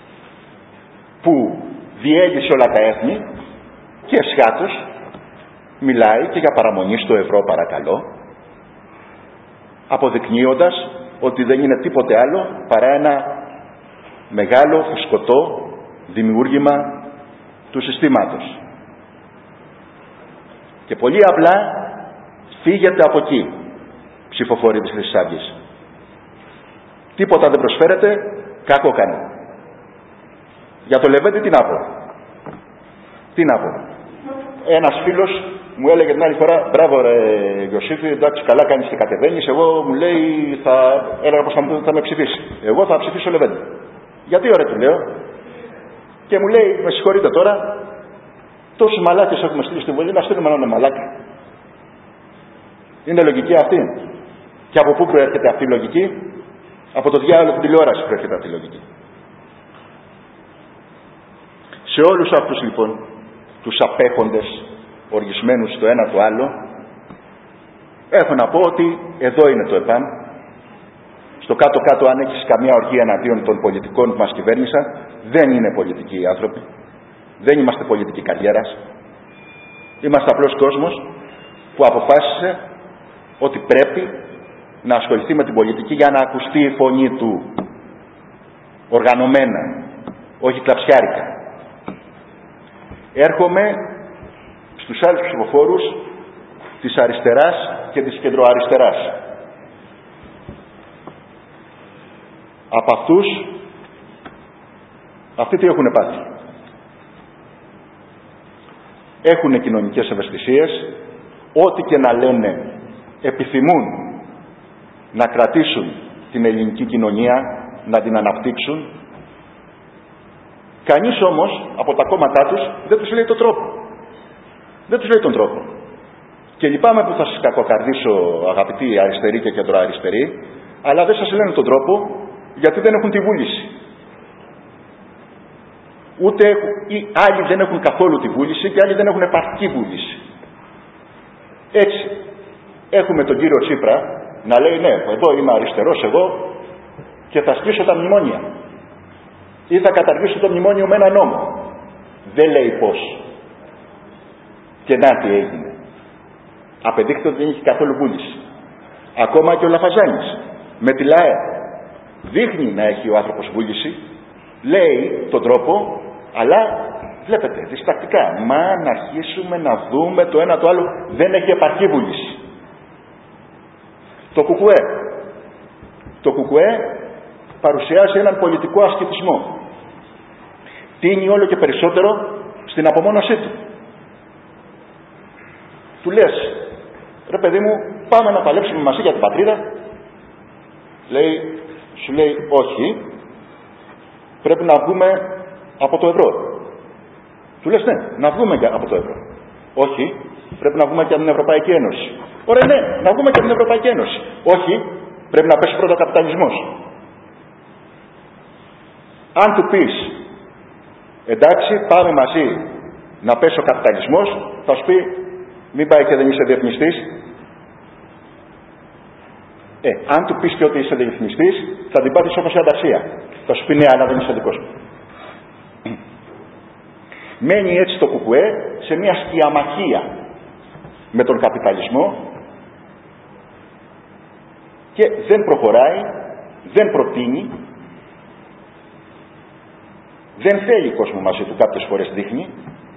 που διέλυσε όλα τα έθνη και εσχάτως μιλάει και για παραμονή στο ευρώ παρακαλώ, αποδεικνύοντας ότι δεν είναι τίποτε άλλο παρά ένα μεγάλο φουσκωτό δημιούργημα του συστήματος. Και πολύ απλά φύγετε από εκεί, ψηφοφόροι της Χρυσής Αυγής. Τίποτα δεν προσφέρετε, κακό κάνει. Για το Λεβέντη τι να πω. Ένας φίλος μου έλεγε την άλλη φορά, μπράβο ρε Ιωσήφη, εντάξει καλά κάνεις και κατεβαίνεις. Εγώ μου λέει, έλεγα πως θα με ψηφίσει. Εγώ θα ψηφίσω Λεβέντη. Γιατί ωραία του λέω. Και μου λέει, με συγχωρείτε τώρα, τόσους μαλάκες έχουμε στείλει στην Βουλή, να στείλουμε έναν μαλάκα. Είναι λογική αυτή. Και από πού προέρχεται αυτή η λογική? Από το διάολο την τηλεόραση προέρχεται αυτή η λογική. Σε όλους αυτούς λοιπόν τους απέχοντες οργισμένους το ένα το άλλο, έχω να πω ότι εδώ είναι το ΕΠΑΜ. Στο κάτω-κάτω, αν έχεις καμία οργή εναντίον των πολιτικών που μας κυβέρνησαν, δεν είναι πολιτικοί οι άνθρωποι. Δεν είμαστε πολιτικοί καριέρας. Είμαστε απλός κόσμος που αποφάσισε ότι πρέπει να ασχοληθεί με την πολιτική για να ακουστεί η φωνή του. Οργανωμένα, όχι κλαψιάρικα. Έρχομαι στους άλλους ψηφοφόρους της αριστεράς και της κεντροαριστεράς. Από αυτούς, αυτοί τι έχουν πάθει? Έχουν κοινωνικές ευαισθησίες, ό,τι και να λένε επιθυμούν να κρατήσουν την ελληνική κοινωνία, να την αναπτύξουν. Κανείς όμως από τα κόμματά τους δεν τους λέει τον τρόπο. Δεν τους λέει τον τρόπο. Και λυπάμαι που θα σας κακοκαρδίσω, αγαπητοί αριστεροί και κεντροαριστεροί, αλλά δεν σας λένε τον τρόπο γιατί δεν έχουν τη βούληση. Ούτε ή άλλοι δεν έχουν καθόλου τη βούληση και άλλοι δεν έχουν επαρκή βούληση. Έτσι, έχουμε τον κύριο Τσίπρα να λέει ναι, εδώ είμαι αριστερός εγώ και θα σκίσω τα μνημόνια. Ή θα καταργήσω το μνημόνιο με ένα νόμο. Δεν λέει πώς. Και να τι έγινε. Απεδείχθηκε ότι δεν έχει καθόλου βούληση. Ακόμα και ο Λαφαζάνης με τη ΛΑΕ δείχνει να έχει ο άνθρωπος βούληση, λέει τον τρόπο, αλλά βλέπετε διστακτικά. Μα να αρχίσουμε να δούμε το ένα το άλλο, δεν έχει επαρκή βούληση. Το ΚΚΕ παρουσιάζει έναν πολιτικό ασκητισμό. Τίνει όλο και περισσότερο στην απομόνωσή του. Του λες, ρε παιδί μου, πάμε να παλέψουμε μαζί για την πατρίδα. Σου λέει όχι, πρέπει να βγούμε από το ευρώ. Του λες ναι, να βγούμε από το ευρώ. Όχι, πρέπει να βγούμε και από την Ευρωπαϊκή Ένωση. Ωραία, ναι, να βγούμε και από την Ευρωπαϊκή Ένωση. Όχι, πρέπει να πέσει πρώτα ο καπιταλισμός. Αν του πεις εντάξει, πάμε μαζί να πέσει ο καπιταλισμός, θα σου πει μην πάει και δεν είσαι διεθνιστής. Αν του πεις και ότι είσαι διεθνιστής, θα την πάθεις όπως η ανταξία. Θα σου πει ναι, αλλά δεν είσαι δικός μου. Μένει έτσι το ΚΚΕ σε μια σκιαμαχία με τον καπιταλισμό και δεν προχωράει, δεν προτείνει, δεν θέλει κόσμο μαζί του, κάποιες φορές δείχνει.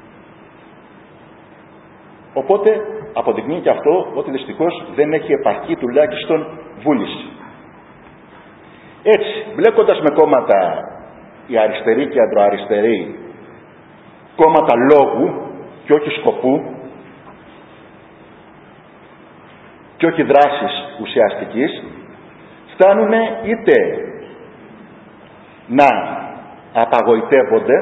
Οπότε αποδεικνύει και αυτό ότι δυστυχώς δεν έχει επαρκή τουλάχιστον βούληση. Έτσι, μπλέκοντας με κόμματα οι αριστεροί και αντροαριστεροί, κόμματα λόγου και όχι σκοπού και όχι δράσης ουσιαστικής, φτάνουν είτε να απαγοητεύονται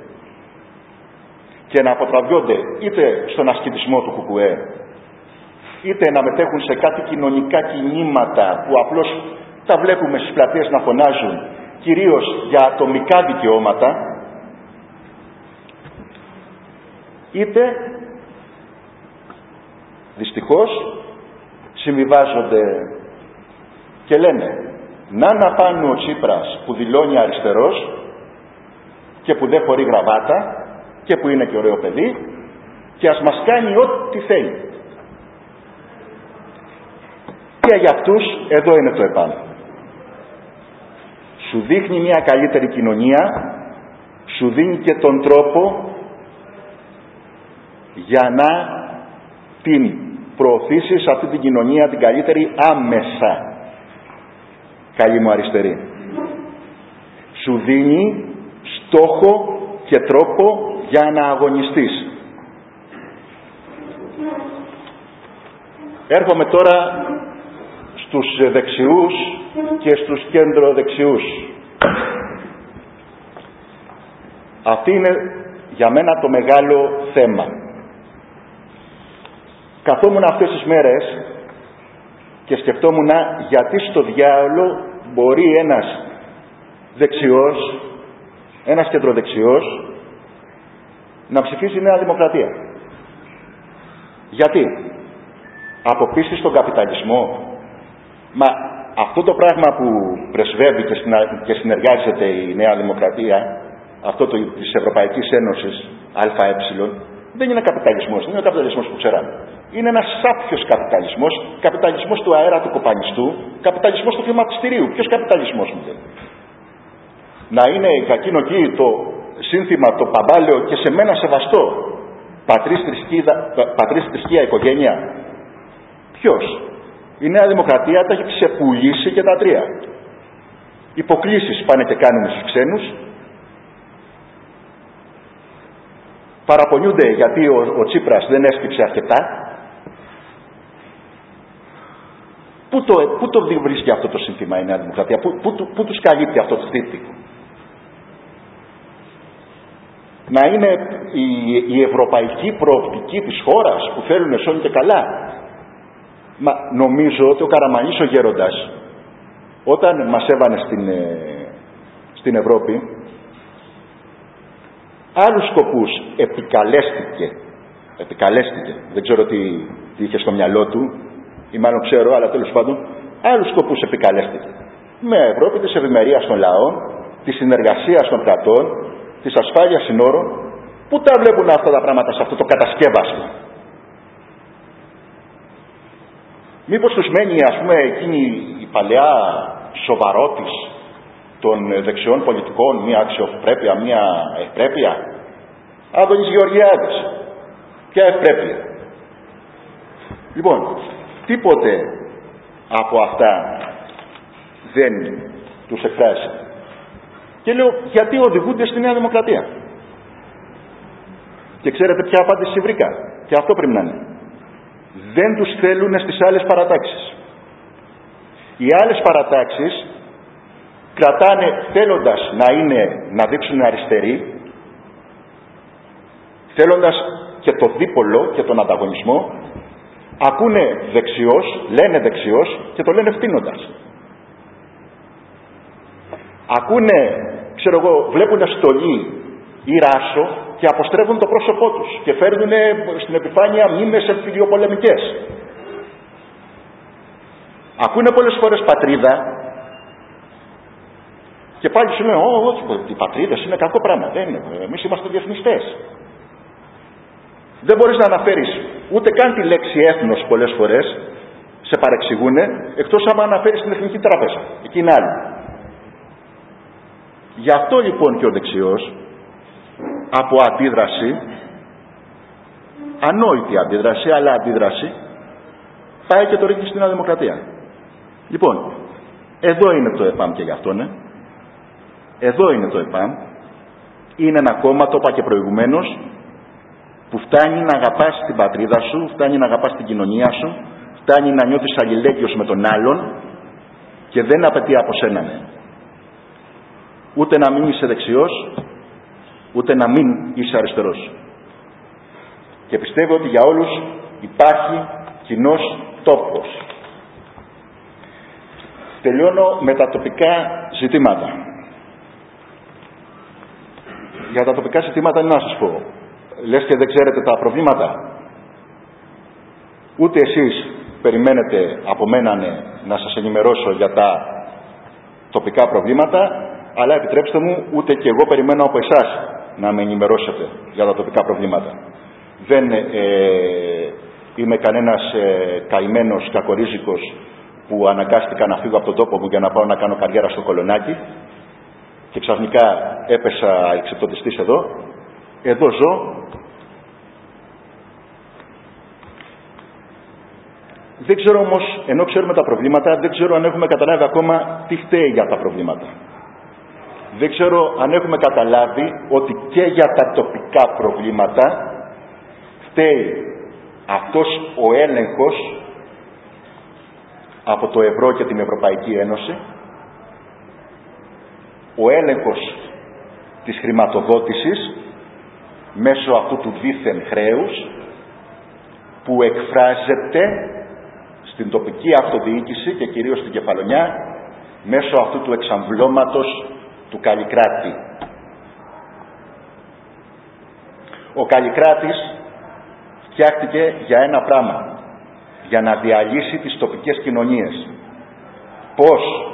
και να αποτραβιόνται είτε στον ασκητισμό του ΚΚΕ, είτε να μετέχουν σε κάτι κοινωνικά κινήματα που απλώς τα βλέπουμε στις πλατείες να φωνάζουν κυρίως για ατομικά δικαιώματα, είτε δυστυχώς συμβιβάζονται και λένε να πάνε ο Τσίπρας που δηλώνει αριστερός και που δεν φορεί γραβάτα και που είναι και ωραίο παιδί και ας μας κάνει ό,τι θέλει. Και για αυτούς εδώ είναι το ΕΠΑΜ. Σου δείχνει μια καλύτερη κοινωνία, σου δίνει και τον τρόπο για να την προωθήσεις αυτή την κοινωνία την καλύτερη άμεσα. Καλή μου αριστερή. Σου δίνει στόχο και τρόπο για να αγωνιστείς. Έρχομαι τώρα στους δεξιούς και στους κέντρο-δεξιούς. Αυτή είναι για μένα το μεγάλο θέμα. Καθόμουν αυτές τις μέρες και σκεφτόμουν γιατί στο διάολο μπορεί ένας δεξιός, ένας κεντροδεξιός να ψηφίσει Νέα Δημοκρατία. Γιατί? Από πίστη στον καπιταλισμό. Μα αυτό το πράγμα που πρεσβεύει και συνεργάζεται η Νέα Δημοκρατία, αυτό της Ευρωπαϊκής Ένωσης, ΑΕ, δεν είναι καπιταλισμός, δεν είναι ο καπιταλισμός που ξέραμε. Είναι ένας σάπιος καπιταλισμός, καπιταλισμός του αέρα του κοπανιστού, καπιταλισμός του χρηματιστηρίου. Ποιος καπιταλισμός μου λέει? Να είναι για εκείνο εκεί το σύνθημα, το παμπάλαιο και σε μένα σεβαστό, πατρίς, θρησκεία, οικογένεια. Ποιος? Η Νέα Δημοκρατία τα έχει ξεπουλήσει και τα τρία. Υποκλήσεις πάνε και κάνουν στους ξένους. Παραπονιούνται γιατί ο Τσίπρας δεν έσκυψε αρκετά. Πού το βρίσκει αυτό το σύνθημα η Νέα Δημοκρατία? Πού τους καλύπτει αυτό το τρίπτυχο? Να είναι η ευρωπαϊκή προοπτική της χώρας που θέλουν σώνει και καλά. Μα νομίζω ότι ο Καραμανλής ο γέροντας, όταν μας έβανε στην Ευρώπη, άλλους σκοπούς επικαλέστηκε. Δεν ξέρω τι είχε στο μυαλό του, ή μάλλον ξέρω, αλλά τέλος πάντων, άλλους σκοπούς επικαλέστηκε. Με Ευρώπη της ευημερίας των λαών, της συνεργασίας των κρατών, της ασφάλειας συνόρων. Πού τα βλέπουν αυτά τα πράγματα σε αυτό το κατασκεύασμα? Μήπως τους μένει, ας πούμε, εκείνη η παλαιά σοβαρότης των δεξιών πολιτικών, μια αξιοπρέπεια, μια ευπρέπεια? Άδωνης Γεωργιάδης, ποια ευπρέπεια? Λοιπόν, τίποτε από αυτά δεν τους εκφράζει. Και λέω, γιατί οδηγούνται στη Νέα Δημοκρατία? Και ξέρετε ποια απάντηση βρήκα? Και αυτό πρέπει να είναι. Δεν τους θέλουν στις άλλες παρατάξεις. Οι άλλες παρατάξεις κρατάνε, θέλοντας να δείξουν αριστεροί, θέλοντας και το δίπολο και τον ανταγωνισμό, ακούνε δεξιός, λένε δεξιός και το λένε φτύνοντας. Ακούνε, ξέρω εγώ, βλέπουν στολή ή ράσο και αποστρέφουν το πρόσωπό τους και φέρνουν στην επιφάνεια μνήμες εμφυλιοπολεμικές. Ακούνε πολλές φορές πατρίδα και πάλι σου λένε, όχι, οι πατρίδες είναι κακό πράγμα. Δεν είναι, εμείς είμαστε διεθνιστές. Δεν μπορείς να αναφέρεις ούτε καν τη λέξη έθνος πολλές φορές, σε παρεξηγούνε, εκτός άμα αναφέρεις την Εθνική Τράπεζα. Εκεί είναι άλλη. Γι' αυτό λοιπόν και ο δεξιός, από αντίδραση, ανόητη αντίδραση, αλλά αντίδραση, πάει και το ρίχνει στην Νέα Δημοκρατία. Λοιπόν, εδώ είναι το ΕΠΑΜ και γι' αυτό, ναι. Εδώ είναι το ΕΠΑΜ. Είναι ένα κόμμα, το είπα και προηγουμένως, που φτάνει να αγαπάς την πατρίδα σου, φτάνει να αγαπάς την κοινωνία σου, φτάνει να νιώθεις αλληλέγγυος με τον άλλον και δεν απαιτεί από σένα, ναι. Ούτε να μην είσαι δεξιός, ούτε να μην είσαι αριστερός. Και πιστεύω ότι για όλους υπάρχει κοινός τόπος. Τελειώνω με τα τοπικά ζητήματα. Για τα τοπικά ζητήματα είναι να σας πω. Λες και δεν ξέρετε τα προβλήματα. Ούτε εσείς περιμένετε από μένα να σας ενημερώσω για τα τοπικά προβλήματα, αλλά επιτρέψτε μου, ούτε και εγώ περιμένω από εσάς να με ενημερώσετε για τα τοπικά προβλήματα. Δεν είμαι κανένας καημένος κακορίζικος που αναγκάστηκα να φύγω από τον τόπο μου για να πάω να κάνω καριέρα στο Κολονάκι και ξαφνικά έπεσα εξεπτωτιστής εδώ. Εδώ ζω. Δεν ξέρω όμως, ενώ ξέρουμε τα προβλήματα, δεν ξέρω αν έχουμε καταλάβει ακόμα τι φταίει για τα προβλήματα. Δεν ξέρω αν έχουμε καταλάβει ότι και για τα τοπικά προβλήματα φταίει αυτός ο έλεγχος από το ευρώ και την Ευρωπαϊκή Ένωση, ο έλεγχος της χρηματοδότησης μέσω αυτού του δίθεν χρέους που εκφράζεται στην τοπική αυτοδιοίκηση και κυρίως στην Κεφαλονιά μέσω αυτού του εξαμβλώματος του Καλλικράτη. Ο Καλλικράτης φτιάχτηκε για ένα πράγμα, για να διαλύσει τις τοπικές κοινωνίες. Πώς?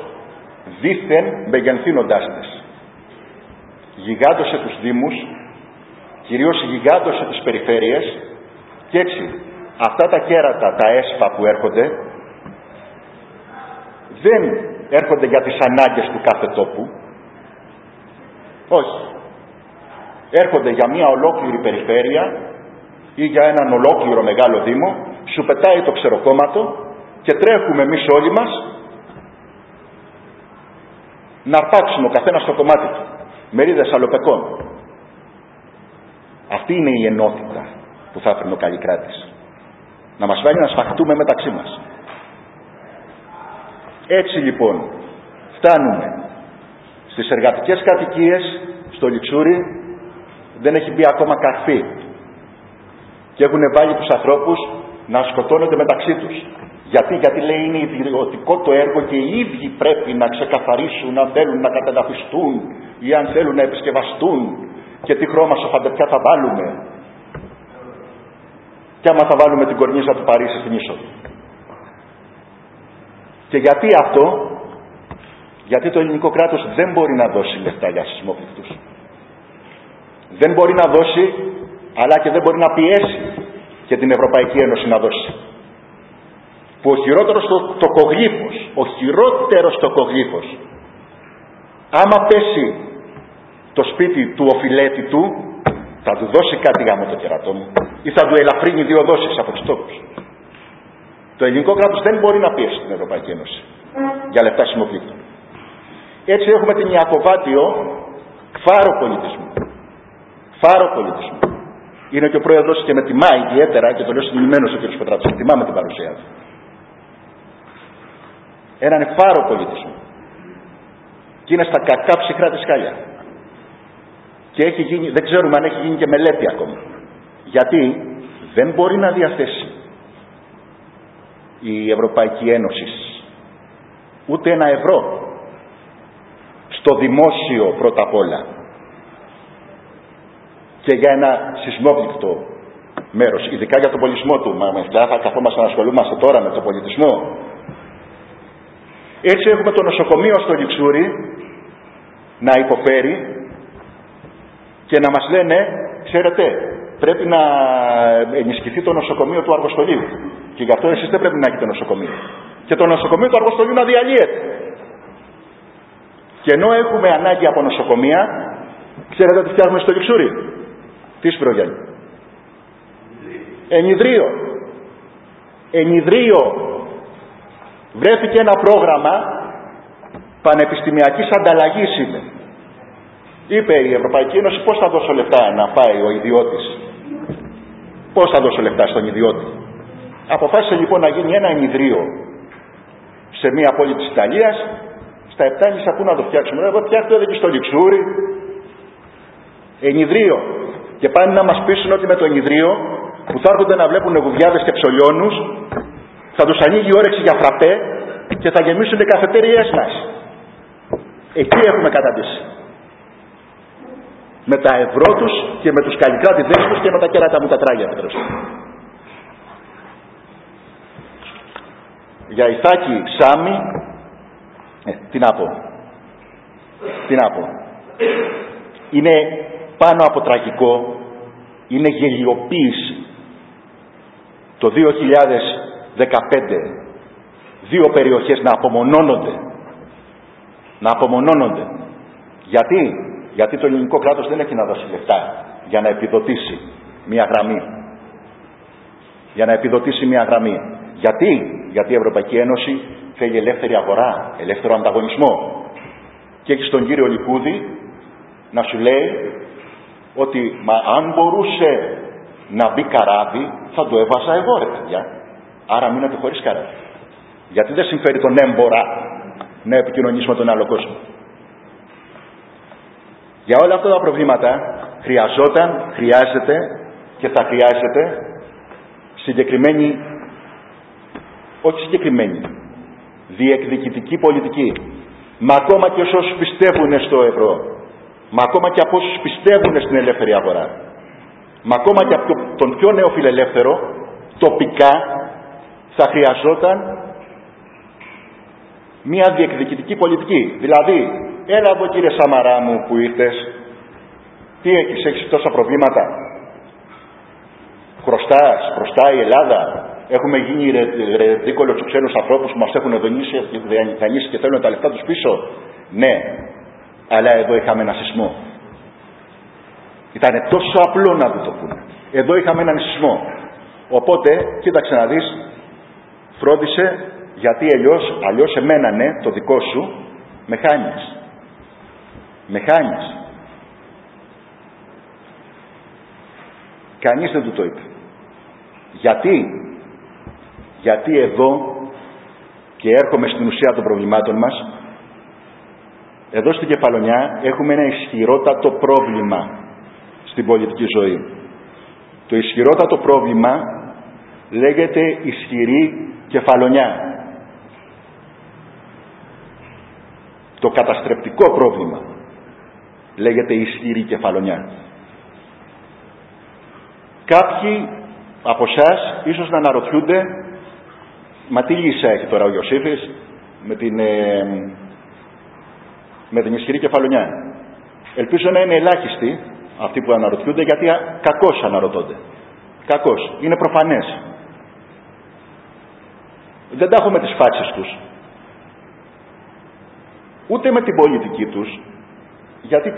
Δήθεν μεγενθύνοντάς τις. Γιγάντωσε τους δήμους κυρίως γιγάντωσε τις περιφέρειες, και έτσι αυτά τα κέρατα, τα έσφα που έρχονται, δεν έρχονται για τις ανάγκες του κάθε τόπου. Όχι. Έρχονται για μια ολόκληρη περιφέρεια ή για έναν ολόκληρο μεγάλο δήμο, σου πετάει το ξεροκόμματο και τρέχουμε εμείς όλοι μας να αρπάξουμε ο καθένας στο κομμάτι του. Μερίδες αλλοπεκών. Αυτή είναι η ενότητα που θα έφερνε ο Καλλικράτης. Να μας βάλει να σφαχτούμε μεταξύ μας. Έτσι λοιπόν φτάνουμε στις εργατικές κατοικίες, στο Λιξούρι δεν έχει μπει ακόμα καρφί και έχουν βάλει τους ανθρώπους να σκοτώνονται μεταξύ τους. Γιατί λέει είναι ιδιωτικό το έργο και οι ίδιοι πρέπει να ξεκαθαρίσουν αν θέλουν να κατεδαφιστούν ή αν θέλουν να επισκευαστούν και τι χρώμα σοφαντεπιά θα βάλουμε και άμα θα βάλουμε την κορνίζα του Παρίσι στην είσοδο. Και γιατί αυτό? Γιατί το ελληνικό κράτος δεν μπορεί να δώσει λεφτά για σεισμόπληκτους. Δεν μπορεί να δώσει, αλλά και δεν μπορεί να πιέσει και την Ευρωπαϊκή Ένωση να δώσει. Που ο χειρότερος τοκογλύφος, άμα πέσει το σπίτι του οφειλέτη του, θα του δώσει κάτι γάμο το κερατό μου ή θα του ελαφρύνει 2 δόσεις από τους τόπους. Το ελληνικό κράτος δεν μπορεί να πιέσει την Ευρωπαϊκή Ένωση για λεφτά σεισμοπλήκτων. Έτσι έχουμε την Ιακωβάτιο φάρο πολιτισμού. Φάρο πολιτισμού. Είναι και ο πρόεδρος και με τιμά ιδιαίτερα, και το λέω συγκεκριμένος ο κ. Πετράτος, τιμά με την παρουσία του. Έναν φάρο πολιτισμού. Και είναι στα κακά ψυχρά της Χάλια. Και έχει γίνει, δεν ξέρουμε αν έχει γίνει και μελέτη ακόμα. Γιατί δεν μπορεί να διαθέσει η Ευρωπαϊκή Ένωση ούτε ένα ευρώ στο δημόσιο πρώτα απ' όλα και για ένα σεισμόπληκτο μέρος, ειδικά για τον πολιτισμό του. Μα θα καθόμαστε να ασχολούμαστε τώρα με τον πολιτισμό? Έτσι έχουμε το νοσοκομείο στο Λιξούρι να υποφέρει και να μας λένε, ξέρετε, πρέπει να ενισχυθεί το νοσοκομείο του Αργοστολίου και γι' αυτό εσείς δεν πρέπει να έχετε νοσοκομείο. Και το νοσοκομείο του Αργοστολίου να διαλύεται. Και ενώ έχουμε ανάγκη από νοσοκομεία, ξέρετε τι φτιάχνουμε στο Λιξούρι? Τι Σπυρογιάννη? Ενιδρίο. Βρέθηκε ένα πρόγραμμα πανεπιστημιακής ανταλλαγής είναι. Είπε η Ευρωπαϊκή Ένωση, πώς θα δώσω λεφτά να πάει ο ιδιώτης? Πώς θα δώσω λεφτά στον ιδιώτη? Αποφάσισε λοιπόν να γίνει ένα ενιδρίο σε μια πόλη της Ιταλίας. Στα Επτάνησα πού να το φτιάξουμε? Εγώ φτιάχνω εδώ και στο Λιξούρι. Ενιδρίο. Και πάνε να μας πείσουν ότι με το ενιδρίο που θα έρχονται να βλέπουν γουβιάδες και ψωλιώνους θα τους ανοίγει η όρεξη για φραπέ και θα γεμίσουν οι καφετέριές μας. Εκεί έχουμε καταντήσει. Με τα ευρώ τους και με τους καλλικράτηδες τους και με τα κέρατα μου τα τράγια. Για Ιθάκη Σάμι, τι να πω. Είναι πάνω από τραγικό, είναι γελιοποίηση. Το 2015 2 περιοχές να απομονώνονται. Γιατί το ελληνικό κράτος δεν έχει να δώσει λεφτά για να επιδοτήσει μια γραμμή. Γιατί η Ευρωπαϊκή Ένωση θέλει ελεύθερη αγορά, ελεύθερο ανταγωνισμό. Και έχει τον κύριο Λικούδη να σου λέει ότι αν μπορούσε να μπει καράβι θα το έβαζα εγώ, ρε παιδιά. Άρα μείνατε χωρίς καράβι. Γιατί δεν συμφέρει τον έμπορα να επικοινωνήσει με τον άλλο κόσμο? Για όλα αυτά τα προβλήματα χρειάζεται και θα χρειάζεται διεκδικητική πολιτική. Μα ακόμα και όσους πιστεύουν στο ευρώ, μα ακόμα και από όσους πιστεύουν στην ελεύθερη αγορά, μα ακόμα και από τον πιο νεοφιλελεύθερο, τοπικά θα χρειαζόταν μια διεκδικητική πολιτική. Δηλαδή, έλα εδώ κύριε Σαμαρά μου που ήρθες, Τι έχεις τόσα προβλήματα? Χρωστάει η Ελλάδα? Έχουμε γίνει ρεδίκολο στους ξένους ανθρώπους που μας έχουν δανείσει και θέλουν τα λεφτά τους πίσω? Ναι, αλλά εδώ είχαμε ένα σεισμό. Ήταν τόσο απλό να το πούνε. Εδώ είχαμε έναν σεισμό. Οπότε, κοίταξε να δεις, φρόντισε, γιατί αλλιώς εμένα, ναι, το δικό σου, με χάνεις. Με χάνεις. Κανείς δεν του το είπε. Γιατί εδώ, και έρχομαι στην ουσία των προβλημάτων μας, εδώ στην Κεφαλονιά έχουμε ένα ισχυρότατο πρόβλημα στην πολιτική ζωή. Το ισχυρότατο πρόβλημα λέγεται ισχυρή Κεφαλονιά. Το καταστρεπτικό πρόβλημα λέγεται ισχυρή Κεφαλονιά. Κάποιοι από εσάς ίσως να αναρωτιούνται, μα τι λύσα έχει τώρα ο Ιωσήφης με την ισχυρή Κεφαλονιά? Ελπίζω να είναι ελάχιστοι αυτοί που αναρωτιούνται, γιατί κακώς αναρωτώνται. Κακώς. Είναι προφανές. Δεν τα έχω με τις φάξεις τους, ούτε με την πολιτική τους, γιατί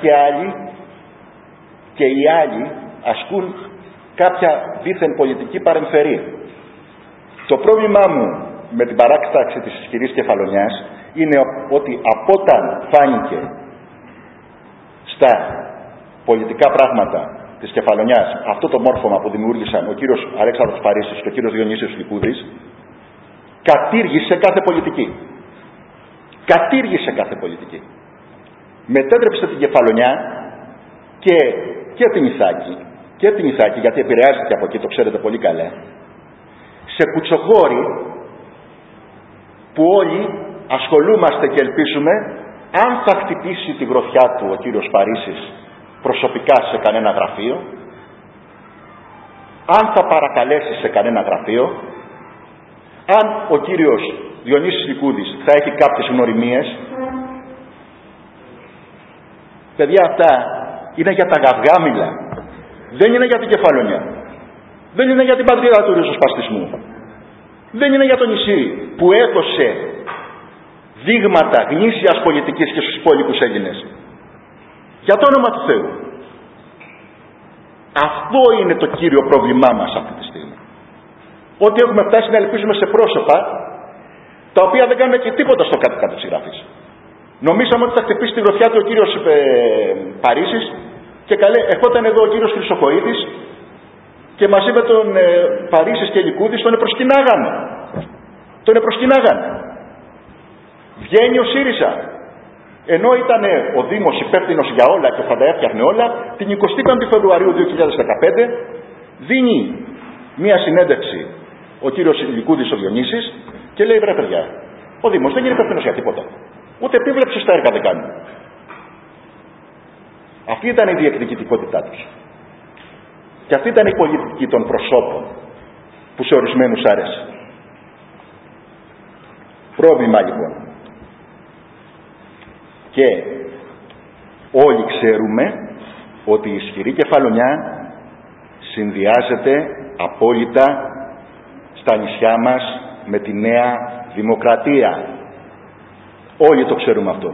και οι άλλοι ασκούν κάποια δίθεν πολιτική παρεμφερή. Το πρόβλημά μου με την παράκταξη της ισχυρής Κεφαλονιάς είναι ότι από όταν φάνηκε στα πολιτικά πράγματα της Κεφαλονιάς αυτό το μόρφωμα που δημιούργησαν ο κύριος Αλέξανδρος Παρίσης και ο κύριος Διονύσιος Λικούδης, κατήργησε κάθε πολιτική. Κατήργησε κάθε πολιτική. Μετέτρεψε την Κεφαλονιά και την Ιθάκη, γιατί επηρεάστηκε από εκεί, το ξέρετε πολύ καλά, σε κουτσοχώρι που όλοι ασχολούμαστε και ελπίζουμε, αν θα χτυπήσει τη γροθιά του ο κύριος Παρίσης προσωπικά σε κανένα γραφείο, αν θα παρακαλέσει σε κανένα γραφείο, αν ο κύριος Διονύσης Λικούδης θα έχει κάποιες γνωριμίες. Παιδιά, αυτά είναι για τα γαυγάμιλα. Δεν είναι για την Κεφαλονιά. Δεν είναι για την πατρίδα του ριζοσπαστισμού. Δεν είναι για το νησί που έδωσε δείγματα γνήσιας πολιτικής και στους υπόλοιπους Έλληνες. Για το όνομα του Θεού. Αυτό είναι το κύριο πρόβλημά μας αυτή τη στιγμή. Ότι έχουμε φτάσει να ελπίζουμε σε πρόσωπα τα οποία δεν κάνουν και τίποτα στο κάτω-κάτω της γράφης. Νομίσαμε ότι θα χτυπήσει τη γροθιά του ο κύριος Παρίσης και ερχόταν εδώ ο κύριος Χρυσοχοΐδης και μαζί με τον Παρίσης και Λικούδης τον επροσκυνάγανε. Βγαίνει ο ΣΥΡΙΖΑ, ενώ ήταν ο Δήμος υπεύθυνος για όλα και θα τα έφτιαχνε όλα, την 25η Φεβρουαρίου 2015 δίνει μία συνέντευξη ο κύριος Λικούδης ο Διονύσης και λέει: βρε παιδιά, ο Δήμος δεν είναι υπεύθυνος για τίποτα. Ούτε επίβλεψη στα έργα δεν κάνουν. Αυτή ήταν η διεκδικητικότητά τους. Και αυτή ήταν η πολιτική των προσώπων που σε ορισμένους άρεσε. Πρόβλημα λοιπόν. Και όλοι ξέρουμε ότι η ισχυρή Κεφαλονιά συνδυάζεται απόλυτα στα νησιά μας με τη Νέα Δημοκρατία. Όλοι το ξέρουμε αυτό.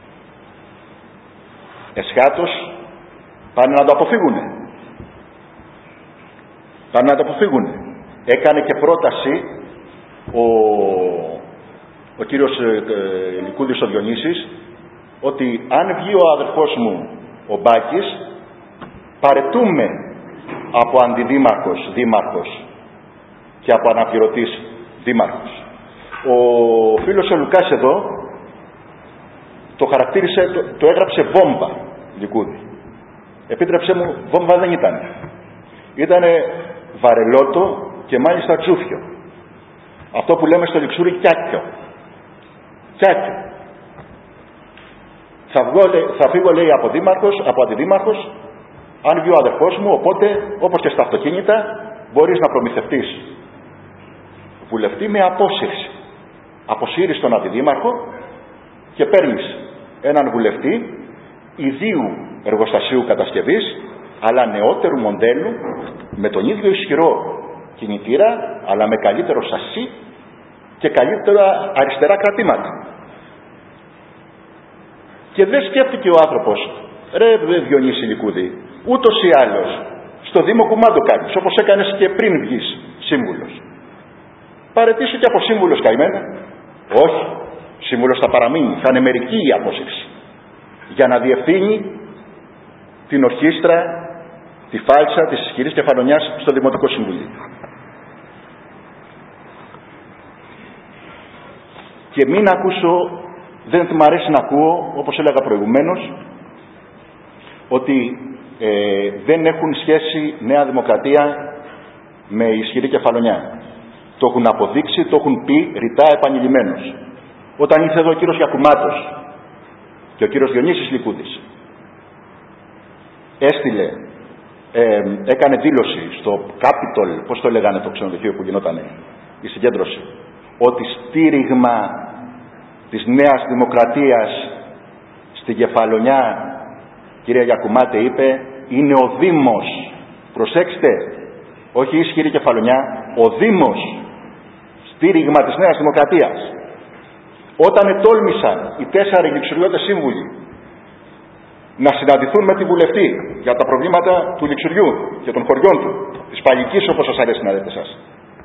Εσχάτως πάνε να το αποφύγουνε. Έκανε και πρόταση ο κύριος Λικούδης ο Διονύσης ότι αν βγει ο αδερφός μου ο Μπάκης, παρετούμε από αντιδήμαρχος δήμαρχος και από αναπληρωτής δήμαρχος. Ο φίλος ο Λουκάς εδώ το χαρακτήρισε, το έγραψε βόμβα Λικούδη. Επίτρεψέ μου, βόμβα δεν ήταν. Ήτανε βαρελότο και μάλιστα τσούφιο. Αυτό που λέμε στο Λιξούρι κιάκιο. Θα φύγω, λέει, από αντιδήμαρχος, αν βγει ο αδερφός μου, οπότε όπως και στα αυτοκίνητα μπορείς να προμηθευτείς βουλευτή με απόσυρση. Αποσύρεις τον αντιδήμαρχο και παίρνεις έναν βουλευτή ιδίου εργοστασίου κατασκευής, αλλά νεότερου μοντέλου, με τον ίδιο ισχυρό κινητήρα, αλλά με καλύτερο σασί και καλύτερα αριστερά κρατήματα. Και δεν σκέφτηκε ο άνθρωπος, ρε Διονύση Λικούδη, ούτως ή άλλως στο Δήμο κουμάντο κάνεις, όπως έκανες και πριν βγεις σύμβουλος. Παραιτήσου και από σύμβουλος, καημένα. Όχι, σύμβουλος θα παραμείνει, θα είναι μερική η απόσυρση, για να διευθύνει την ορχήστρα, τη φάλτσα της ισχυρής κεφαλονιάς στο Δημοτικό Συμβούλιο. Και μην ακούσω, δεν μου αρέσει να ακούω, όπως έλεγα προηγουμένως, ότι δεν έχουν σχέση Νέα Δημοκρατία με ισχυρή κεφαλονιά. Το έχουν αποδείξει, το έχουν πει ρητά επανειλημμένως. Όταν ήρθε εδώ ο κύριος Γιακουμάτος και ο κύριος Διονύσης Λικούδης, έκανε δήλωση στο Capitol, πώς το λέγανε το ξενοδοχείο που γινότανε η συγκέντρωση, ότι στήριγμα της Νέας Δημοκρατίας στην Κεφαλονιά, κυρία Γιακουμάτε, είπε, είναι ο Δήμος. Προσέξτε, όχι η ισχυρή Κεφαλονιά, ο Δήμος, στήριγμα της Νέας Δημοκρατίας. Όταν ετόλμησαν οι 4 λιξουριώτες σύμβουλοι να συναντηθούν με τη βουλευτή για τα προβλήματα του Λιξουριού και των χωριών του, της Παλικής, όπως σας αρέσει να λέτε εσάς,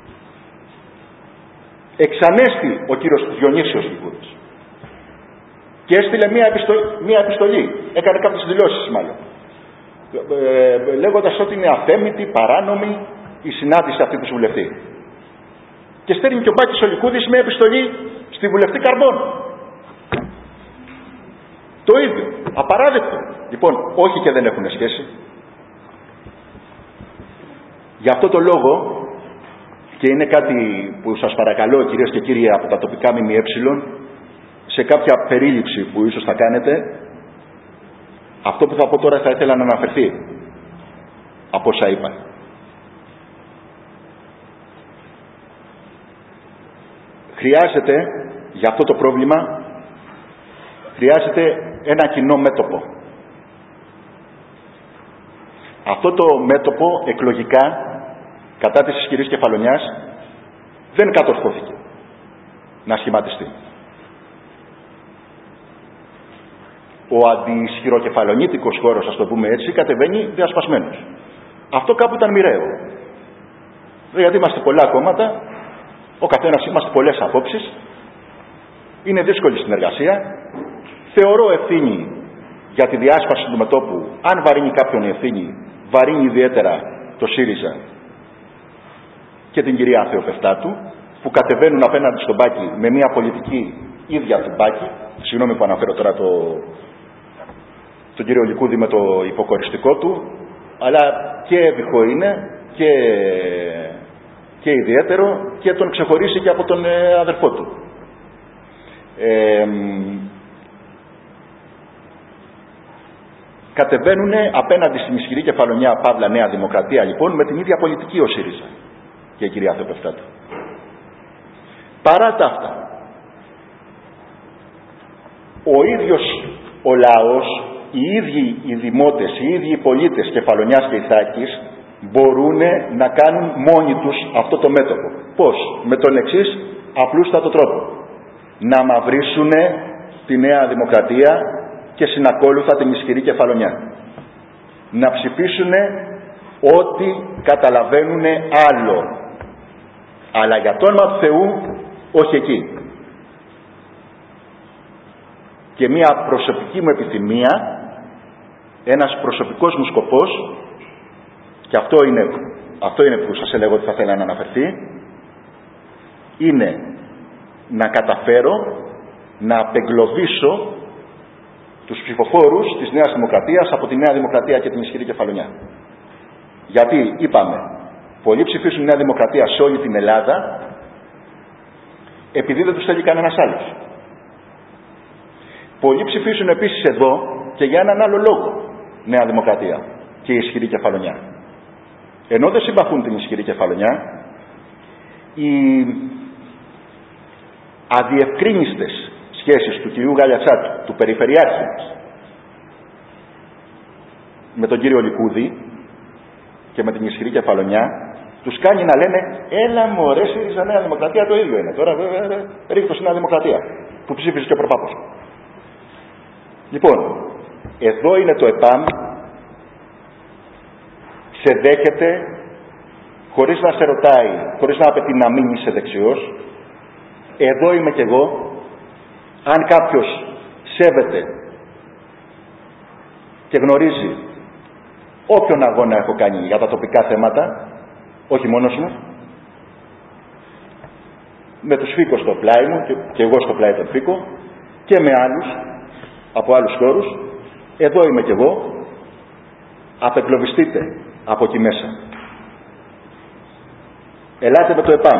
εξανέστη ο κύριος Διονύσιος Λικούδης και έστειλε μία επιστολή, έκανε κάποιες δηλώσεις μάλλον, λέγοντας ότι είναι αθέμητη, παράνομη η συνάντηση αυτή του βουλευτή. Και στέλνει και ο Μπάκης ο Λικούδης με επιστολή στη βουλευτή Καρμπών. Το ίδιο. Απαράδεκτο. Λοιπόν, όχι και δεν έχουν σχέση. Γι' αυτό το λόγο, και είναι κάτι που σας παρακαλώ κυρίες και κύριοι από τα τοπικά ΜΜΕ, σε κάποια περίληψη που ίσως θα κάνετε, αυτό που θα πω τώρα θα ήθελα να αναφερθεί από όσα είπα. Χρειάζεται για αυτό το πρόβλημα, χρειάζεται ένα κοινό μέτωπο. Αυτό το μέτωπο εκλογικά κατά της ισχυρής Κεφαλονιάς δεν κατορθώθηκε να σχηματιστεί. Ο αντιισχυροκεφαλονίτικος χώρος, ας το πούμε έτσι, κατεβαίνει διασπασμένος. Αυτό κάπου ήταν μοιραίο. Γιατί είμαστε πολλά κόμματα, ο καθένας είμαστε πολλές απόψεις, είναι δύσκολη συνεργασία. Θεωρώ ευθύνη για τη διάσπαση του μετώπου, αν βαρύνει κάποιον η ευθύνη, βαρύνει ιδιαίτερα το ΣΥΡΙΖΑ και την κυρία Θεοπεφτάτου, που κατεβαίνουν απέναντι στον Μπάκη με μια πολιτική ίδια του Μπάκη. Συγγνώμη που αναφέρω τώρα τον κύριο Λικούδη με το υποκοριστικό του, αλλά και έβυχο είναι και ιδιαίτερο, και τον ξεχωρίσει και από τον αδερφό του. Κατεβαίνουν απέναντι στην ισχυρή Κεφαλονιά, παύλα Νέα Δημοκρατία, λοιπόν, με την ίδια πολιτική ο ΣΥΡΙΖΑ και η κυρία Θεοπεφτάτου. Παρά τα αυτά, ο ίδιος ο λαός, οι ίδιοι οι δημότες, οι ίδιοι οι πολίτες Κεφαλονιάς και Ιθάκης μπορούν να κάνουν μόνοι τους αυτό το μέτωπο. Πώς? Με τον εξής απλούστατο τρόπο. Να μαυρίσουν τη Νέα Δημοκρατία και συνακόλουθα την ισχυρή Κεφαλονιά. Να ψηφίσουν ό,τι καταλαβαίνουν άλλο. Αλλά για το όνομα του Θεού, όχι εκεί. Και μια προσωπική μου επιθυμία, ένας προσωπικός μου σκοπός, και αυτό είναι που σας έλεγα ότι θα ήθελα να αναφερθεί, είναι να καταφέρω να απεγκλωβίσω τους ψηφοφόρους της Νέας Δημοκρατίας από τη Νέα Δημοκρατία και την ισχυρή Κεφαλονιά. Γιατί είπαμε, πολλοί ψηφίσουν Νέα Δημοκρατία σε όλη την Ελλάδα επειδή δεν τους θέλει κανένας άλλος. Πολλοί ψηφίσουν επίσης εδώ και για έναν άλλο λόγο Νέα Δημοκρατία και η ισχυρή Κεφαλονιά. Ενώ δεν συμπαθούν την ισχυρή Κεφαλονιά, οι αδιευκρίνιστες σχέσεις του κυρίου Γαλιατσάτου, του περιφερειάρχη μας, με τον κύριο Λικούδη και με την ισχυρή Κεφαλονιά, τους κάνει να λένε έλα μωρέ ΣΥΡΙΖΑ Νέα Δημοκρατία, το ίδιο είναι. Τώρα βέβαια ρίχτω στη Νέα Δημοκρατία που ψήφισε και ο προπάπος. Λοιπόν, εδώ είναι το ΕΠΑΜ, σε δέχεται χωρίς να σε ρωτάει, χωρίς να απαιτεί να μην είσαι δεξιός. Εδώ είμαι κι εγώ. Αν κάποιος σέβεται και γνωρίζει όποιον αγώνα έχω κάνει για τα τοπικά θέματα, όχι μόνος μου, με τους Φίκος στο πλάι μου και εγώ στο πλάι των Φίκο και με άλλους από άλλους χώρους, εδώ είμαι κι εγώ. Απεγκλωβιστείτε από εκεί μέσα. Ελάτε με το ΕΠΑΜ.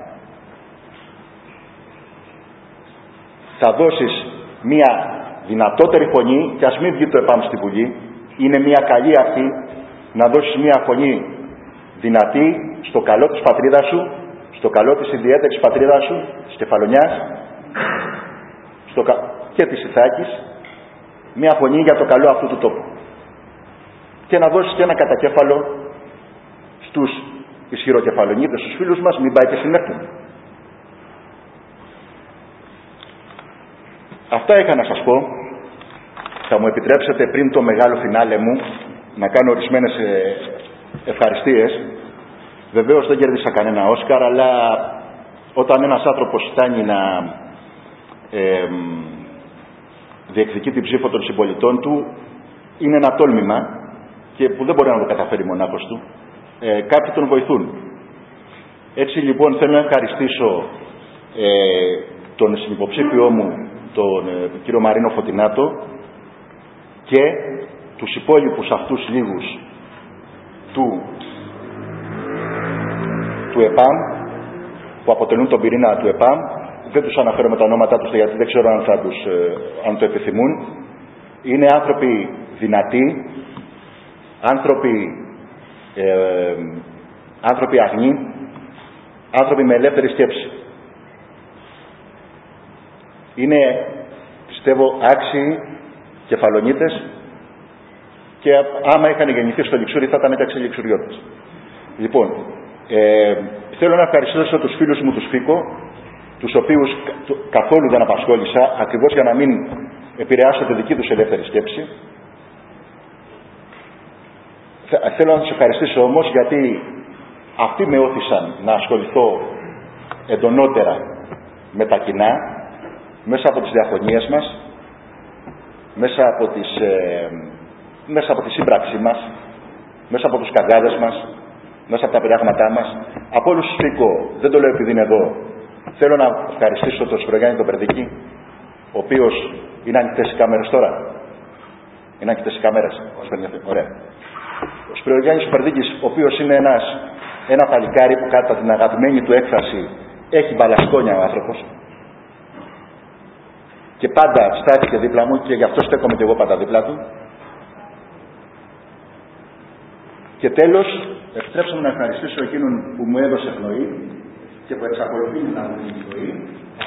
Θα δώσεις μια δυνατότερη φωνή και ας μην βγει το ΕΠΑΜ στη Βουλή. Είναι μια καλή αρχή να δώσεις μια φωνή δυνατή στο καλό της πατρίδας σου, στο καλό της ιδιαίτερης πατρίδας σου, της Κεφαλονιάς και της Ιθάκης, μια φωνή για το καλό αυτού του τόπου. Και να δώσεις και ένα κατακέφαλο στους ισχυροκεφαλονίτες, στους φίλους μας, μην πάει και συνέχουν. Αυτά είχα να σας πω. Θα μου επιτρέψετε πριν το μεγάλο φινάλε μου να κάνω ορισμένες ευχαριστίες. Βεβαίως δεν κέρδισα κανένα Όσκαρ, αλλά όταν ένας άνθρωπος φτάνει να διεκδικεί την ψήφο των συμπολιτών του, είναι ένα τόλμημα και που δεν μπορεί να το καταφέρει μονάχος του. Κάποιοι τον βοηθούν. Έτσι λοιπόν θέλω να ευχαριστήσω τον συνυποψήφιό μου, τον κύριο Μαρίνο Φωτεινάτο, και τους υπόλοιπους αυτούς λίγους του ΕΠΑΜ που αποτελούν τον πυρήνα του ΕΠΑΜ. Δεν τους αναφέρω με τα ονόματά τους γιατί δεν ξέρω αν το επιθυμούν. Είναι άνθρωποι δυνατοί, άνθρωποι αγνοί, άνθρωποι με ελεύθερη σκέψη. Είναι, πιστεύω, άξιοι κεφαλονίτες και άμα είχαν γεννηθεί στο Λιξούρι θα ήταν έταξε λιξουριώτες. Λοιπόν, θέλω να ευχαριστήσω τους φίλους μου τους Φίκο, τους οποίους καθόλου δεν απασχόλησα, ακριβώς για να μην επηρεάσω τη δική τους ελεύθερη σκέψη. Θέλω να τους ευχαριστήσω όμως γιατί αυτοί με όθησαν να ασχοληθώ εντονότερα με τα κοινά, μέσα από τις διαφωνίες μας, μέσα από τη σύμπραξή μας, μέσα από τους καγκάδες μας, μέσα από τα πειράγματά μας, από όλους τους Φίκο. Δεν το λέω επειδή είναι εδώ. Θέλω να ευχαριστήσω τον Σπυρογιάννη τον Περδίκη, ο οποίος είναι ανοιχτές οι κάμερες τώρα. Είναι ανοιχτές οι κάμερες. Ωραία. Ο Σπυρογιάννης ο Περδίκης, ο οποίος είναι ένα παλικάρι που κατά την αγαπημένη του έκφραση έχει μπαλασκόνια ο άνθρωπος. Και πάντα στάθηκε δίπλα μου και γι' αυτό στέκομαι και εγώ πάντα δίπλα του. Και τέλος, επιτρέψτε μου να ευχαριστήσω εκείνον που μου έδωσε πνοή και που εξακολουθεί να μου δίνει πνοή,